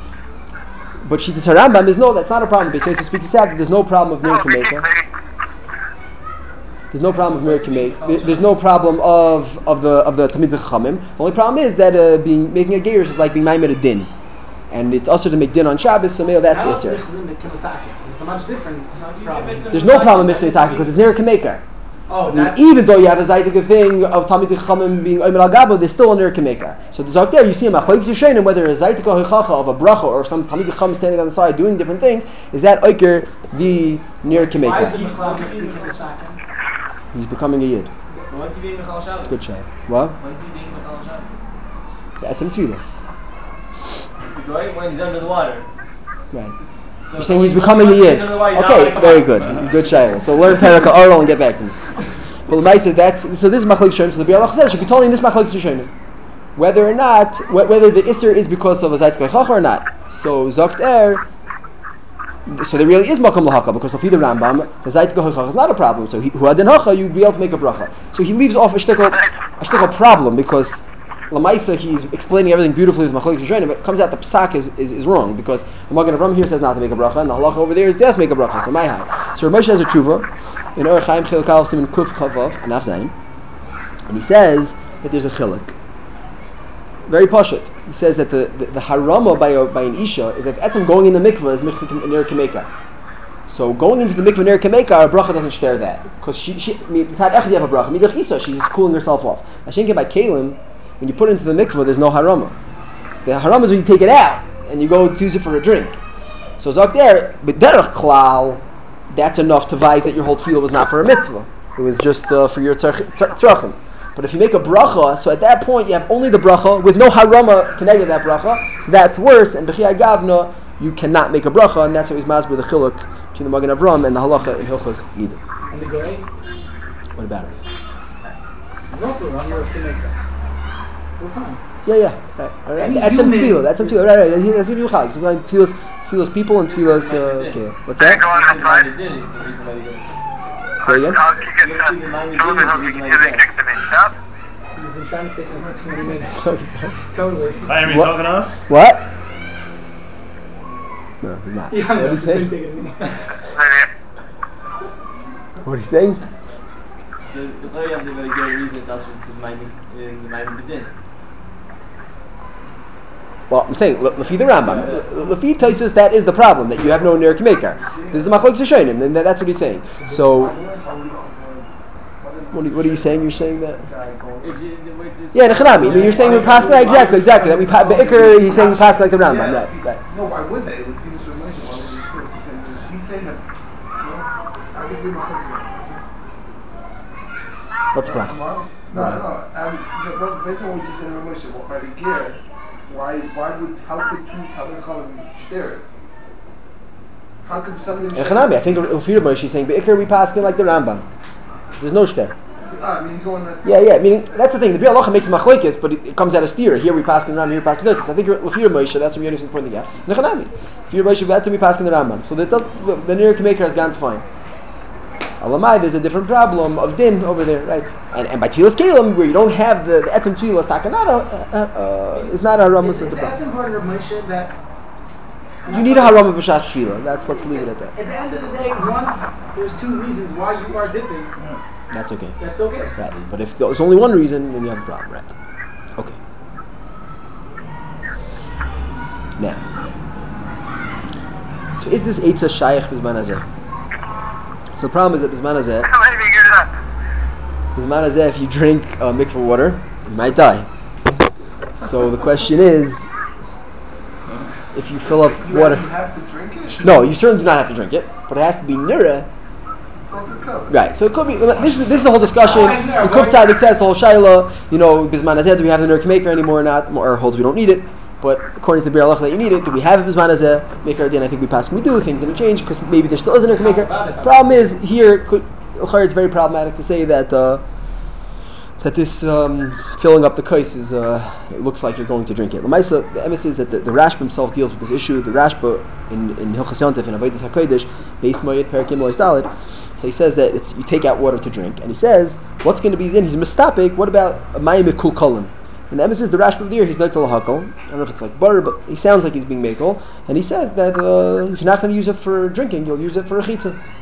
but shitas harambam is no, that's not a problem. Because speaks to that there's no problem of ner kameka. There's no problem of Mir Kamei. There's no problem of the Tamid Chachamim. The only problem is that making a Geirush is like being Maimed a din. And it's also to make din on Shabbos, so maybe that's the Isser. It's a much different problem. There's no problem with Mechzim Mitake because it's Ner Kameka. Oh, Even though you have a Zaytik thing of Tamid Chachamim being Omer Al Gabo, there's still a Ner Kameka. So the Zok there, you see a Machlokes Yishenim, whether a Zaytik Hichacha of a Bracha or some Tamid Chacham standing on the side doing different things, is that Oiker the Ner Why is Kameka? it Mechzim Mitake? He's becoming a Yid. When's he being Mechal Shabbos? Good shot. What? When's he being Mechal Shabbos? That's him Tefillah. Right? When he's under the water. Right. So You're saying he's becoming a Yid. Okay, very good. Good shayla. So learn Perika Oral and get back to me. Well, the Maisa, so this is Machlokes Yishenim. So the Biur Halacha says should be totally in this Machlokes Yishenim. Whether or not, whether the Isser is because of a Zayt Kochacha or not. So Zokt so there really is Makom Lahaka because of the Rambam, the Zayt Kochacha is not a problem. So who Adin Hacha, you'd be able to make a bracha. So he leaves off a shtickle problem because Lamaisa, he's explaining everything beautifully with Machlokes Yishenim, but it comes out the psak is wrong because the Magen Avram here says not to make a bracha, and the halacha over there is yes make a bracha. So my high. So Rav Moshe has a tshuva in Orach Chaim Chiluk Aleph Siman Kuf Chavav Anaf Zayin, and he says that there's a chiluk. Very pashut. He says that the harama by an isha is that etzem going in the mikveh is mikveh ner kameka. So going into the mikveh ner kameka, our bracha doesn't share that because she it's not echad you have a bracha. Midach isa, she's just cooling herself off. Ashenke by kalim. When you put it into the mikveh, there's no harama. The harama is when you take it out and you go to use it for a drink. So Zok there, but derech klal, that's enough to advise that your whole tefillah was not for a mitzvah. It was just for your tzrachim. But if you make a bracha, so at that point you have only the bracha with no harama connected to that bracha, so that's worse. And b'chiyah gavna, you cannot make a bracha, and that's how he's masber the chiluk between the Magen Avram and the halacha in Hilchos Nida. And the Goy? What about it? There's also a Ner Kameka. We're fine. Yeah, right. That's some tefillah. That's some tefillah. Right. That's even chag. Sometimes tefillah's people and tefillah's. Okay, what's that? Say again. He's been trying to say something for 20 minutes. Totally. Hi, are you talking to us? What? No, he's not. Yeah, What did he say? What are you saying? So the Chari has a very good reason it's also because in the Maimon Bedin. Well, I'm saying, Lafi the Rambam, Lafi Taisus, that is the problem, that you have no Ner Kameka. This is a Machlokes Yishenim, and that's what he's saying. So, what are you saying? You're saying that? Yeah, Nechanami. I mean, you're saying we pass right? Exactly. That we Be'ikr, he's saying we pass like the Rambam. Right. No, why would they? Lafi this relation, why would they still? He's saying that, I could be my What's the problem? No. Based on what you just said in Moshe, by the gear, how could two Talmud Chachamim share it? How could somebody share it? I think Ufir Moshe is saying, Be'ikr we pass like the Rambam. There's no shter. I mean, he's going that Yeah, meaning, that's the thing, the Biur Halacha makes machlokes, but it comes out of steer. Here we pass the Rambam, here we pass the this. I think Ufir Moshe, that's what Yonis is pointing out. Nechanami. Ufir Moshe, that's what we pass the Rambam. So the Ner Kameka has gone fine. Alamai, there's a different problem of din over there, right? And by Tfilas Kalim, where you don't have the etzem Tfilas Takanada, is not a harama, so it's a That's problem. important, Rav Moshe, that You need a harama b'shas Tfilah. Let's leave it at that. at the end of the day, once there's two reasons why you are dipping, That's okay. that's okay. Right. But if there's only one reason, then you have a problem, right? Okay. Now, so is this Eitzah Shaykh Bizman Hazeh? So the problem is that Bizman Hazeh, if you drink mikveh water, you might die. So the question is, if you fill up water... You have to drink it? No, you certainly do not have to drink it, but it has to be nira. Right, so it could be. This is a whole discussion. The Kuf Tzadik test the whole shaila. Bizman Hazeh, do we have the Ner Kameka anymore or not? Or holds we don't need it. But according to the Biur Halacha that you need it, do we have it Bizman Hazeh? Maker Adin, I think we pass. We do. Things didn't change because maybe there still is a Ner Kameka. Problem is here. It's very problematic to say that this filling up the kais is. It looks like you're going to drink it. The emes is that the Rashba himself deals with this issue. The Rashba in Hilchos Yontif in Avodas Hakodesh, Beis Moed Perek Yimel Daled. So he says that you take out water to drink, and he says what's going to be then. He's mistapik. What about a mayim kul kolim? And the emes is the Rashba of the year. He's not to lahakol. I don't know if it's like butter, but he sounds like he's being makel. And he says that if you're not going to use it for drinking, you'll use it for a chitza.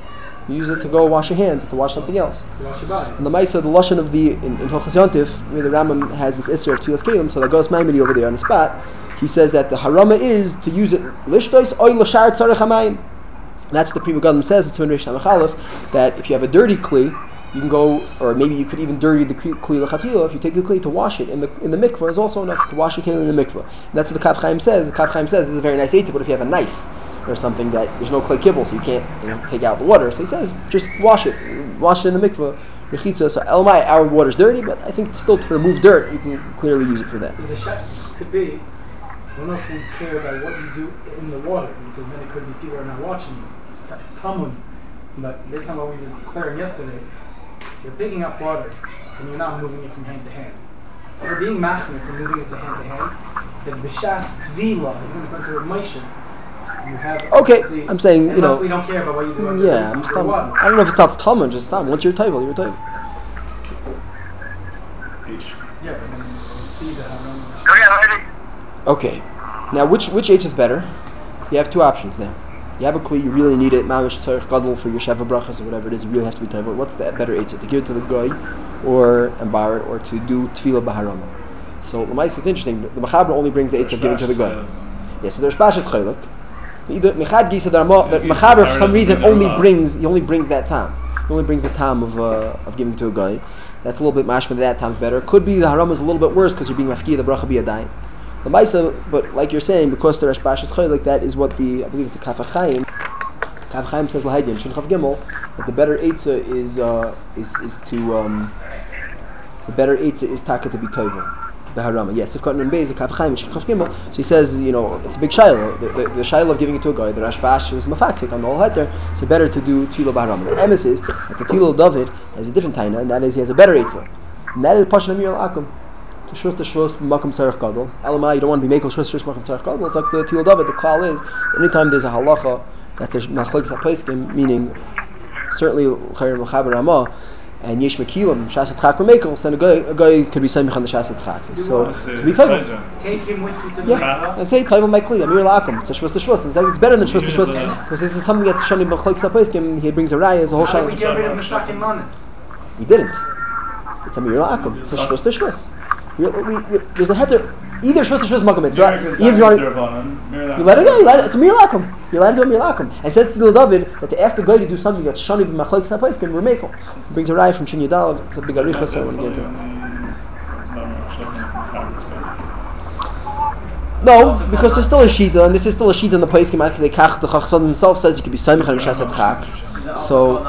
You use it to go wash your hands, to wash something else. Wash your body. And the Maisa, the Lashon of the in Hilchos Yontif, where the Rambam has this Isser of Tfilas Kelim, so the Gos Maimoni over there on the spot, he says that the harama is to use it lishtois oy l'shar tzarech hamayim. That's what the Pri Megadim says in Tzimon Reish Samachalef, that if you have a dirty kli, you can go, or maybe you could even dirty the kli l'chatila. If you take the kli to wash it in the mikvah, is also enough. You can wash your kli in the mikvah. And that's what the Kav Chaim says. The Kav Chaim says this is a very nice eitzah, but if you have a knife or something that there's no clay kibble, so you can't take out the water. So he says just wash it in the mikvah. Rechitza. So Elamai, our water's dirty, but I think still to remove dirt, you can clearly use it for that. Because the shot could be. I don't know if we care about what you do in the water, because then it could be people are not watching you. It's Talmud. But based on what we were clearing yesterday, if you're picking up water and you're not moving it from hand to hand, if you're being machmir from moving it to hand, then b'shas tvila, even according to Moshe, you have. Okay, see, I'm saying we don't care about what you do. Yeah, I'm still. I don't know if it's out Talmud, just Talmud. Once you're table, you're table. Yeah, but then you see that. Okay, now which H is better? You have two options now. You have a kli, you really need it, mamish tzarech gadol for your sheva brachas or whatever it is. You really have to be tevil. What's that better H? To give it to the guy, or embar it, or to do tefillah b'harama. So the mice is interesting. The mechaber only brings the H of giving to the guy. Yeah, so there's pashas chaylik. Either mechad gisa that mechaber for some reason only brings that tam. He only brings the tam of giving to a guy. That's a little bit mashma. That tam's better. Could be the harama is a little bit worse because you're being mafki the bracha biyadayim. The Maisa, but like you're saying, because the Rashbash is Chaylik, that is what I believe it's a Kaf HaChaim. Kaf HaChaim says L'Haydin, Shin Chav Gimel, that the better Eitzah the better Eitzah is Taka to be Toivel, the Harama. Yes, if Katan and Beis, the Kaf HaChaim, Shin Chav Gimel, so he says, it's a big Shiloh. The Shiloh of giving it to a guy, the Rashbash is Mafakik on the whole heter, so better to do Tilo B'Harama. The Emes is that the Tilo David has a different Taina, and that is he has a better Eitzah. And that is Pashan Amir Al-Akum. To shus makam tzarech gadol. Elamai, you don't want to be making shus makam tzarech gadol. It's like the Tilo David. The klal is anytime there's a halacha that's a machlokes hapaiskim, meaning certainly chayir mechaber ramah and yesh mekilim shasat chak remekel. Then a guy could be samich on the shasat chak. So to be tayvul, take him with you to the and say tayvul my kli amir la'akum. It's a shus to shus. It's better than shus to shus because this is something that's shani machlokes hapaiskim. He brings a raya as a whole shayla. We get rid of Mesakim Manan. We didn't. It's amir la'akum. It's a shus to shus. There's a heter either shvus to shvus makom. So even if you let it go, it's a mirakum. You let it do a mirakum. And says to David that to ask a guy to do something that's shani b'machlok sapays can remekel. Brings a raya from Shin Yudal. It's a big aricha, so I want to get into it. No, because there's still a shita, and this is still a shita in the paiskim. Actually, the Chacham himself says you could be samich on Shasat Chak. So.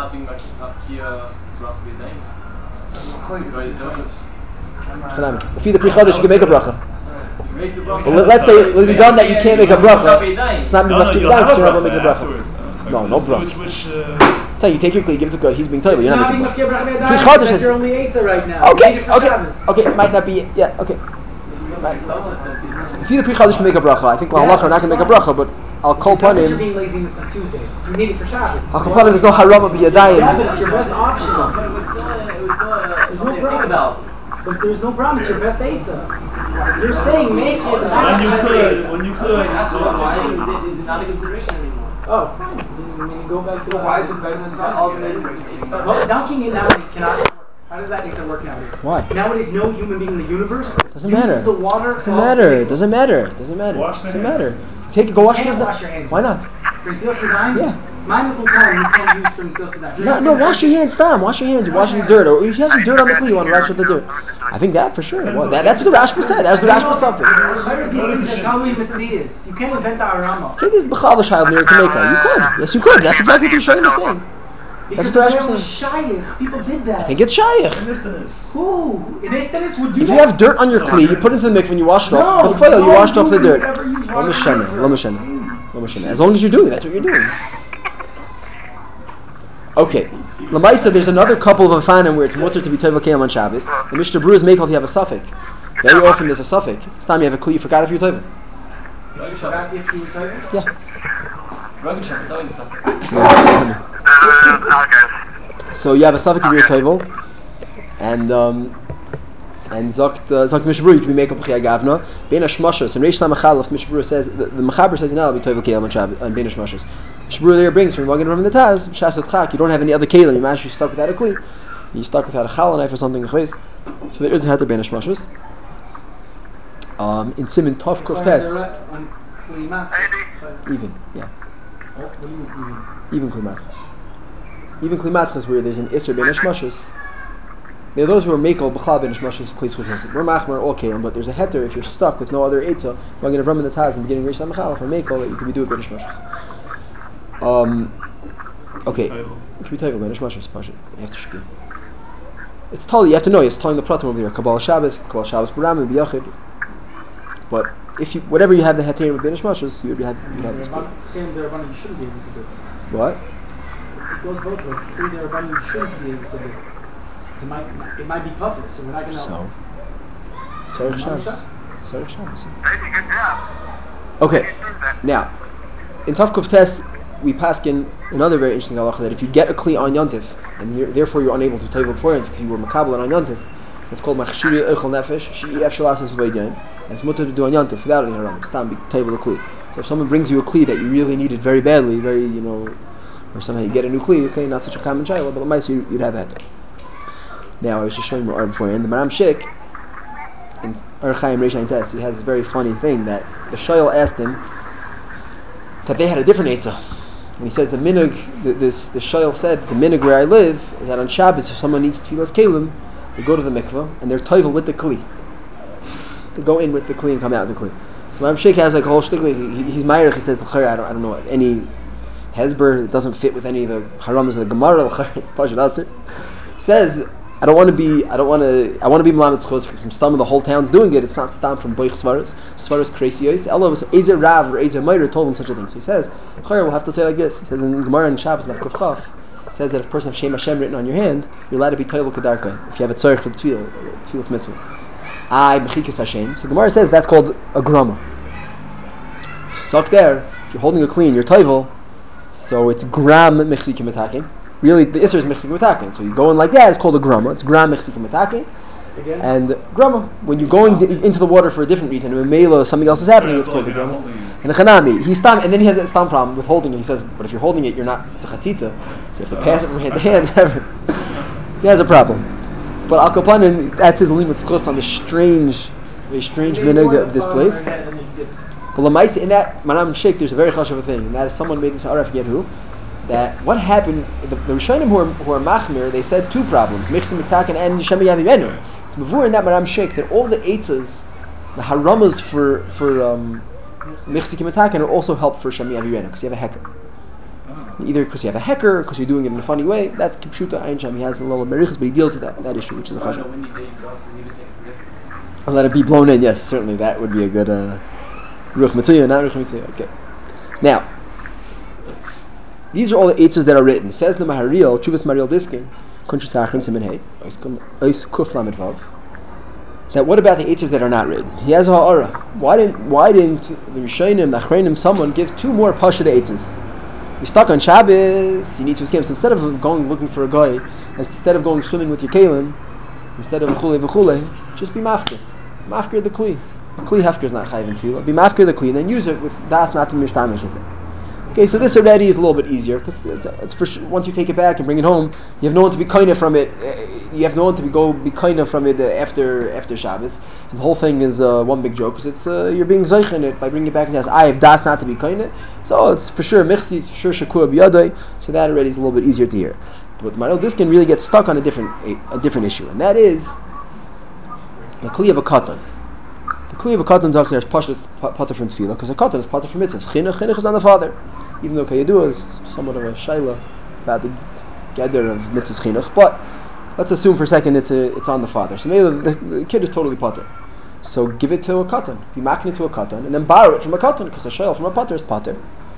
If you're the Pri Chodesh, you can make a bracha. Well, let's say with the done that you can't make a bracha. It's not mafki b'dayim because you're not going to make a bracha. No bracha. Tell you take your kli, give it to God. He's being told you're not making a bracha. Pri Chodesh is your only eitzah right now. Okay. It might not be. Yeah. Okay. Right. If you're the Pri Chodesh, can make a bracha. I think L'halach are not going to make a bracha, but I'll call upon him. You're being lazy on Tuesday. You need it for Shabbos. I'll call upon him. There's no harama b'yadayim. It's your best option. There's no problem. But there's no problem. It's your best eitzah. You're saying make it. When you could. Is it not a consideration anymore? Oh, fine. I mean, go back to why is it better than dunking? Well, dunking in nowadays cannot. How does that eitzah work nowadays? Why? Nowadays, no human being in the universe doesn't matter. The water. Doesn't matter. Go wash your hands. Why not? For Ntil Sedayim? Yeah. Mine will tell you can't use for Ntil Sedayim. No, wash your hands, Tom. Wash your hands. You're washing the dirt. Or if you have some dirt on the kli, you want to wash with the dirt. I think that for sure. Well, that's what the Rashba said. That's the Rashba suffix. These things are Talmud Metzias. You can't invent the Arama. Okay, this is the B'chal Shayel near Kameka. You could. Yes, you could. That's exactly what you're saying. Because the Rashba was Shaykh. People did that. I think it's Shaykh. Who? In Istanis would do if that? You have dirt on your kli, you put it in the mikvah and you wash it off. The fail, you washed off the dirt. Lo mishana. As long as you're doing it, that's what you're doing. Okay. Lamaisa, there's another couple of afanim where it's mutter to be tevel kiyam on Shabbos. The Mishnah Berurah is makel if you have a suffix. Very often there's a suffix. This time you have a kli, you forgot if you're tevel. You forgot if you were tevel? Yeah. Rugged shop, it's always a suffix. So you have a suffix if you're tevel, and And Zakt Mishbru, you can be make up B'chiyah Gavna. Bein HaShmashos, and Reish Samachalaf, Mishbru says, the Mechaber says, you're not allowed to be Toivel Kelim on Bein HaShmashos. Mishbru there brings from Magen Ram in the Taz, Shasat Chak, you don't have any other Kelim, you manage to be stuck without a Kli. You're stuck without a Chal knife or something. So there is a Heter Bein HaShmashos. In Siman Tov Kuf Tes. Even, yeah. What do you mean Even Klimatchas. Even Klimatchas where there's an Isser Bein HaShmashos. There are those who are Mekel B'chal Bein HaShmashos Klis Chutmas. We're Machmer all Kelim, but there's a Heter if you're stuck with no other Eitzah. You're going to run in the Taz and beginning Reish Samachal for Mekel that you can be doing Bein HaShmashos. Okay. It should be Toivel Bein HaShmashos. You have to shkir. It's totally, you have to know, it's telling the Pratim over here. Kabbalah Shabbos Baram, and B'yachid. But if you, whatever you have the Heterim of Bein HaShmashos, you'd have this Kli. You shouldn't be able to do. What? It goes both ways. Kli Derabbanan you shouldn't be able to do. So it might be putter, so we're not going to... So? Tzarech Shabbos. Okay, now, in Tavkuf Test, we pass in another very interesting halacha that if you get a Kli on Yontif, and therefore you're unable to Toivel before Yontif because you were Makabel on Yontif, so it's called Machshiri Eichel Nefesh, She'ef Shalasas B'Ydayin, and it's mutter to do on Yontif without any haram. It's time to Toivel a Kli. So if someone brings you a Kli that you really needed very badly, or somehow you get a new Kli, okay, not such a common child, but mice you'd have that. Now I was just showing you before, and the Maram Shik in Or Chaim Reish Ayin Tes, he has this very funny thing that the Shoyal asked him that they had a different Eitzah. And he says the minig, the Shoyal said the minig where I live is that on Shabbos if someone needs tefillas kelim, they go to the mikveh and they're toivel with the kli. They go in with the kli and come out with the kli. So Maram Shik has like a whole shtickle. He's Meirich. He says I don't know any hezber. It doesn't fit with any of the haramas of the Gemara. It's Pashut Aser. He says I want to be Melamed Schos because from Stam the whole town's doing it. It's not Stam from Boich Svaras Kreisios. Ella was Ezer Rav or Ezer Meir told him such a thing. So he says, we'll have to say like this. He says in Gemara and Shabbos Naf Kuf Chaf, it says that if a person has Shem Hashem written on your hand, you're allowed to be Toivel Kedarka if you have a tzarich for the tefillas mitzvah. I Mechikas Hashem. So Gemara says that's called a grama. So there, if you're holding a clean, you're Toivel, so it's gram Mechzikim Metakin. Really, the Isser is Mechzik Metakin. So you go in like that, it's called a grama. It's gram Mechzik Metakin. And grama, when you're going into the water for a different reason, and Mela, something else is happening, it's called a grama. And a Chanami, and then he has a stam problem with holding it. He says, but if you're holding it, you're not, it's a chatzitza. So you have to pass it from hand to hand. He has a problem. But Al Kapanim, that's his limit schos on the very strange minhag of this place. But Lamaisa, in that Maram Sheikh, there's a very chashuv thing, and that is someone made this, I forget who, that what happened, the Rishonim who are Machmir, they said two problems, Mechzim Mitakin and Shem Yavirenu. It's Mavur in that Maram Sheikh that all the eitzas, the haramas for Mechzim Mitakin are also help for Shem Yavirenu, because you have a hecker. Either because you have a hecker, because you're doing it in a funny way, that's Kipshuta Ayin Shem. He has a little berichas, but he deals with that issue, which is a chashuv. And let it be blown in, yes, certainly, that would be a good Ruch Mitzuyah, not Ruch Mitzuyah. Okay. Now, these are all the eitzos that are written. Says the Maharil, Chuvas Mariel Diskin, Kunshut Achrim Simen Hey, Ois Kuf Lamed Vav. That what about the eitzos that are not written? He has a ha'ara. Why didn't the Rishonim, the Achreinim, someone give two more Pasha eitzos? You're stuck on Shabbos, you need to escape. So instead of going looking for a guy, instead of going swimming with your kalim, instead of v'chule, just be mafkir. Mafkir the kli. A kli hafkir is not chayiv in tefillah. Be mafkir the kli, and then use it with das not to mishtamish with it. Okay, so this already is a little bit easier because it's for sure, once you take it back and bring it home, you have no one to be kind of from it. You have no one to be kind of from it after Shabbos, and the whole thing is one big joke because it's you're being zeich in it by bringing it back and says I have das not to be kind of. So it's for sure michzi, it's for sure shakua b'yadai. So that already is a little bit easier to hear. But Maral Diskin really gets stuck on a different issue, and that is the kli of a katan. The kli of a katan doctor is pater from tefillah because a katan is pater from mitzvahs. Chinuch is on the father. Even though Kayadua is somewhat of a shaila about the gather of mitzvahs chinuch, but let's assume for a second it's on the father. So maybe the kid is totally pater. So give it to a katan. You makne it to a katan, and then borrow it from a katan because a shaila from a pater is pater.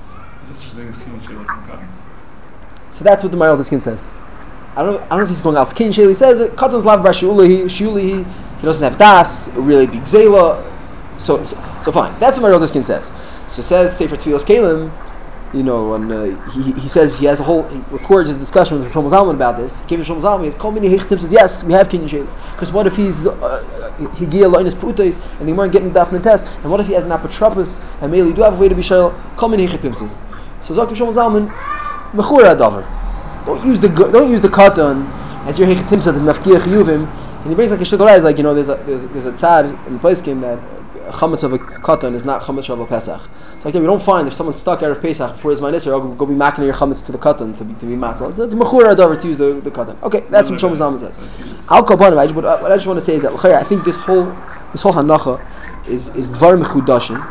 So that's what the Maral Diskin says. I don't know if he's going else. Kin Sheli says it. Katan's lav shiulihi. He doesn't have das. Really big zela. So fine. That's what Maral Diskin says. So it says say for tefillas kalim. you know, and he says he records his discussion with Shlomo Zalman about this. He came to Shlomo Zalman, he has called many Heichatim, says, yes, we have Kinyan Sheila. Because what if he's Higia Loinus Putais and they weren't getting Dafn and Test, and what if he has an apotropos and maybe you do have a way to be Sheila? Call many Heichatim says. So Dr. Shlomo Zalman, Mechura Adavar. Don't use the katan as your Heichatim said, the Mafkir Chiyuvim. And he brings like a shtukal is like, you know, there's a tzad in the place came that chametz of a katan is not chametz of a pesach. So like we don't find if someone's stuck out of Pesach before his manisr, go be making your chametz to the katan to be matzal. It's mechura adavar to use the katan. Okay, that's what Shlomo Zalman says. I'll call upon him, but what I just want to say is that I think this whole hanacha is dvar mechudashim.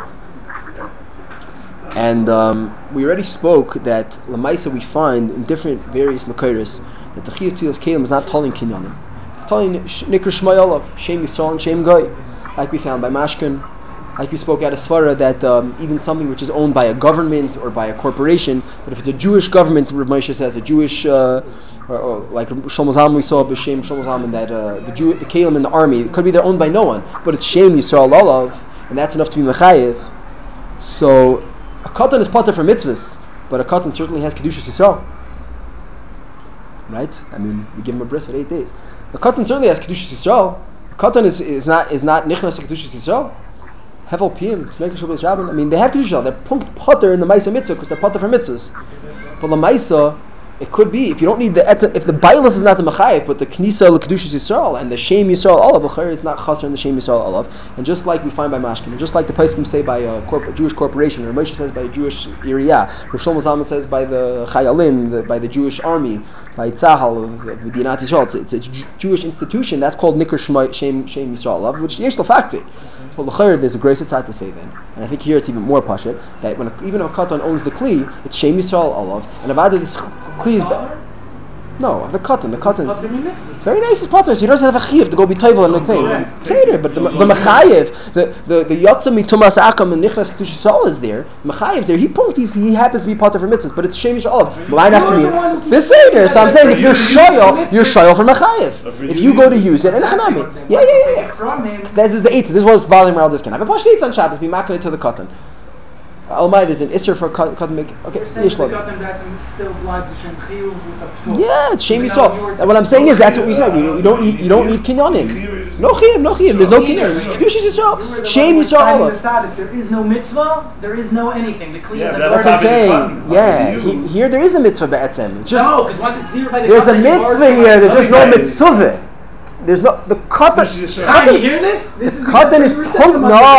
And we already spoke that lamaisa we find in different various makairis that the chiyuv tefillas kelim is not telling kinyanim. It's telling Nikra Shmai Olav, Shem Yisrael and Shem Goy, like we found by Mashkin, like we spoke out of Svara, that even something which is owned by a government or by a corporation, but if it's a Jewish government, Rav Moshe says, a Jewish, or like Shlomo Zalman we saw, B'Shem Shlomo Zalman, that the Kelim in the army, it could be they're owned by no one, but it's Shem Yisrael Olav, and that's enough to be Mechayev. So, a katan is pater for mitzvahs, but a katan certainly has Kedushas Yisrael. Right? I mean, we give him a bris at 8 days. The katan certainly has Kedushas Yisrael. The katan is not nichnas Kedushas Yisrael. Hevel piyim, Tzneika Shabbos Rabbin. I mean, they have Kedushas Yisrael. They're punkt potter in the Maisa Mitzvah because they're potter for mitzvahs. But the Maisa, it could be if you don't need if the Bailas is not the Mechayev, but the Knisa Kedushas Yisrael and the Shem Yisrael Olav, L'chayr is not Chaser in the Shem Yisrael Olav. And just like we find by Mashkin, and just like the Paiskim say by a Jewish corporation, or Moshe says by a Jewish Iriyah, Rav Shlomo Zalman says by the Chayalim, by the Jewish army, by Tzahal of Medinat Yisrael. It's a Jewish institution that's called Nikr Shem Yisrael Olav, which yesh l'fakti. But l'chayr, there's a grace tzad to say then, and I think here it's even more pashut that when even if a katan owns the kli, it's Shem Yisrael Olav, and about this kli is better. No, the katan is very nice as potter, so he doesn't have a chiyuv to go be toivel in the thing. But the mechayev, the yotzah mitumas akam and nichnas kedushas Yisrael is there. Mechayev's there. He happens to be potter for mitzvahs, but it's Shem Yisrael Olav. Mine have to be this seder. So I'm saying if you're shoyal for mechayev. If you go to use it, and yeah. This is the eitzah. This is what's bothering me all this. Can I have a pashut eitzah on Shabbos? Be making it to the katan. Almai, there's an isser for katan make. Okay, still blind to Shem Chiyuv with a p'tur. Yeah, it's Shem Yisrael. What I'm saying is that's what we said. You don't need kinyanim. No chiyuv. There's no kinyanim. Kedushas Yisrael. Shem Yisrael. If there is no mitzvah, there is no anything. The kli is that's what I'm saying. Yeah, here there is a mitzvah be'etzem. No, because once it's zero by the there's a mitzvah here. There's just no mitzvah. There's no the katan. Can you hear this? This is katan is punkt.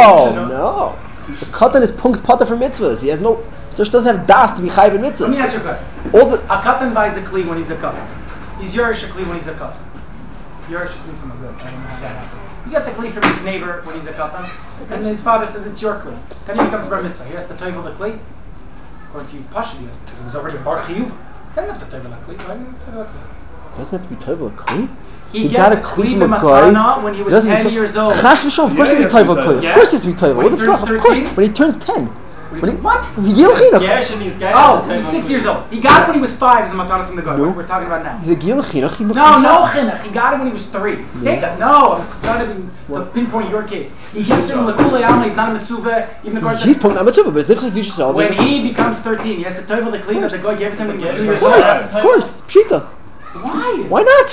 No. The katan is punkt potter for mitzvahs. He has no, just doesn't have das to be chayv in mitzvahs. Let me ask you a question. A katan buys a kli when he's a katan. He's Yerush a kli when he's a katan. Yerush a kli from a good. I don't know how that happens. He gets a kli from his neighbor when he's a katan, and his father says it's your kli. Then he becomes bar mitzvah. He has to toivel the kli, or if you push it, because it was already a bar chiyuv. Then have to toivel the kli. Why didn't toivel the kli? He doesn't have to be toivel a kli. He got a kli from a guy when he was 10 years old. Chash v'shom, of course he has to be toivel kli. Of course he has to be toivel. What the fuck? Of course. When he turns 10. What? He gil chinuch. He's 6 years old. He got it when he was 5 as a matana from the guy. We're talking about now. He's a gil chinuch. No chinuch. He got it when he was 3. No, I'm trying to pinpoint your case. He gets it in L'kulei Alma. He's not a mitzvah. He's punkt not mitzvah, but it's nichnas kedushas Yisrael. When he becomes 13, he has to toivel the kli that the guy gave it to him when he was 2 years old. Of course. Pshita. Why? Why not?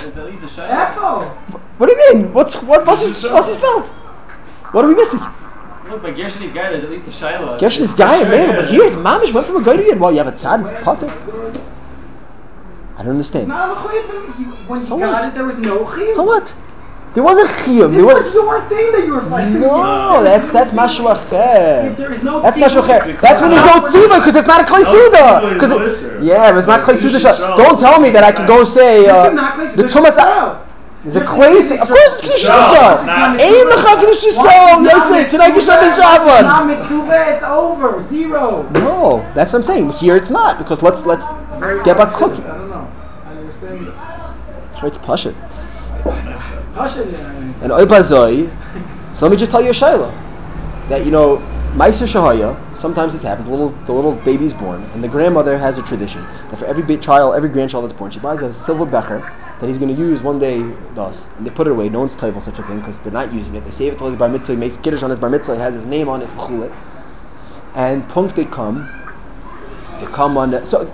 Efo. What do you mean? What's his felt? What are we missing? Look, by Gershoni's guy, there's at least a Shiloh. Gershoni's guy and Mela, but here's Mamish went from a guy to yet. Well, you have a tzad, it's potter. I don't understand. It's not a chiyuv. When he got it, there was no chiyuv. So what? There was a chiyuv. This was your thing that you were fighting. No, that's mashu acher. If there is no that's mashu acher. That's when there's no tziva because it's not a klei suda. Yeah, but it's not klei suda. Don't tell me that I can go say the tumas. Is it klei? Of course it's kedushas Yisrael. Ein lecha kedushas Yisrael. Yes, tonight you shall be Rabban. Not mitzvah. It's over. 0. No, that's what I'm saying. Here it's not because let's get back cooking. I don't know. I understand. Try to push it. And oibazoi. So let me just tell you a shayla that Meiser Shahaya. Sometimes this happens. The little baby's born, and the grandmother has a tradition that for every grandchild that's born, she buys a silver becher that he's going to use one day. Thus, and they put it away. No one's toivel such a thing because they're not using it. They save it till his bar mitzvah. He makes kiddush on his bar mitzvah. It has his name on it. And punk they come, They come on. So,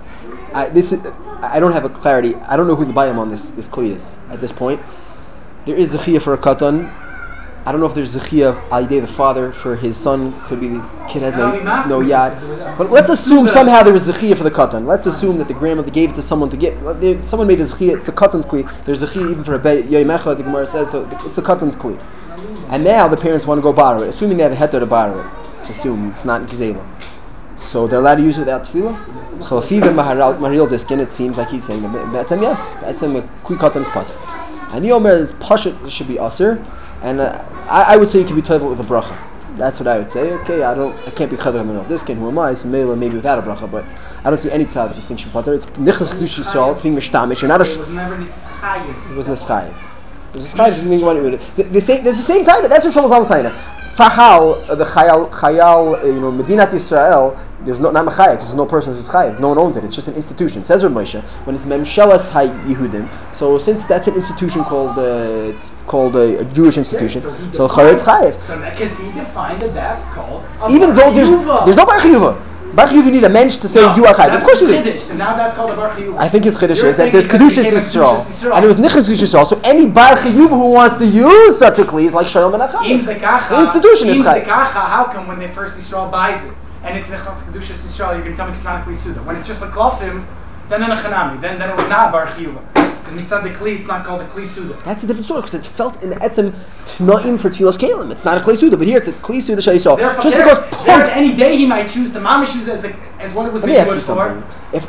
I don't have a clarity. I don't know who the bayam on this kli is at this point. There is zechiyah for a katan. I don't know if there's zechiyah al-yidei the father for his son. Could be the kid has no yad. But let's assume somehow there was zechiyah for the katan. Let's assume that the grandmother gave it to someone to get. Someone made a zechiyah. It's a katan's kli. There's zechiyah even for a yoyim echad. The Gemara says so. It's a katan's kli. And now the parents want to go borrow it, assuming they have a heter to borrow it. Let's assume it's not gzela. So they're allowed to use it without tefillah. So if he's a Maharil Diskin, it seems like he's saying that's him. Yes, that's him. Kli katan is pater. And Yomer is pashut should be aser. And I would say you can be toivel with a bracha. That's what I would say. Okay, I can't be chadar minol diskin. Who am I? So maybe without a bracha, but I don't see any tzad distinction pater. It's nichas kedush Yisrael. It's being mishtamish. You're not a. It was never nischayev. It was nischayev. It was nischayev. There's the same time. That's what Shlomo Zalman saying. Sahal, the chayal, Medinat Yisrael. There's not mechayev because there's no person who's chayev. No one owns it. It's just an institution. It says Rav Moshe when it's memshelas haYehudim. So since that's an institution called a Jewish institution, so chayev chayev. So because he defined that that's called. Even though there's no bar chiyuva. Bar chiyuva, you need a mensch to say you are chayev. Of course you do. And now that's called a bar chiyuva. I think his chiddush is that there's kedushas Yisrael, and it was nichas Yisrael. So any bar chiyuva who wants to use such a kli is like shalom and chayev. The institution is chayev. How come when the first Yisrael buys it? And it's Nechal Kedushas Yisrael, you're going to tell me it's not a Kli Suda. When it's just a Klofim, then in a Chanami, then it was not a Bar Chiyuva. Because Mitzad the Kli, it's not called a Kli Suda. That's a different story, because it's felt in the Etzem T'na'im for Tfilos Kalim. It's not a Kli Suda, but here it's a Kli Suda Shal Yisrael. Just because any day he might choose, the Mamish use as what it was made for. If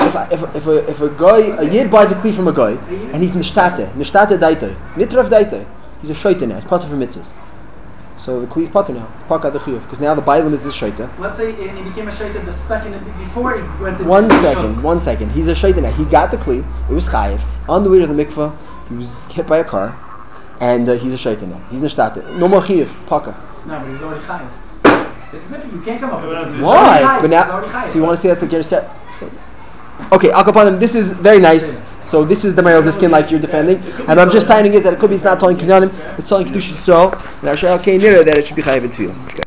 a guy, a Yid buys a Kli from a guy, and he's Nishtate Daite, Nitrav Daite, he's a Shaita now, he's part of her mitzvahs. So the Kli is pater now, Paka the Chiyuv, because now the Bailam is this Shaita. Let's say he became a Shaita the second before he went to One second. He's a Shaita now. He got the Kli, it was Chayiv. On the way to the mikvah, he was hit by a car, and he's a Shaita now. He's Nishtate. No more Chiyuv, Paka. No, but he was already Chayiv. It's different, you can't come up with it. Why? But now, so you want to say that's the Gerish Kat? Okay, Al Kapanim, this is very nice. So this is the Mario Diskin like you're defending. And I'm just tying it that it could be it's not telling Kinyanim, it's telling Kedush Yisrael. And I shall okay near that it should be Chayiv in Tefillah.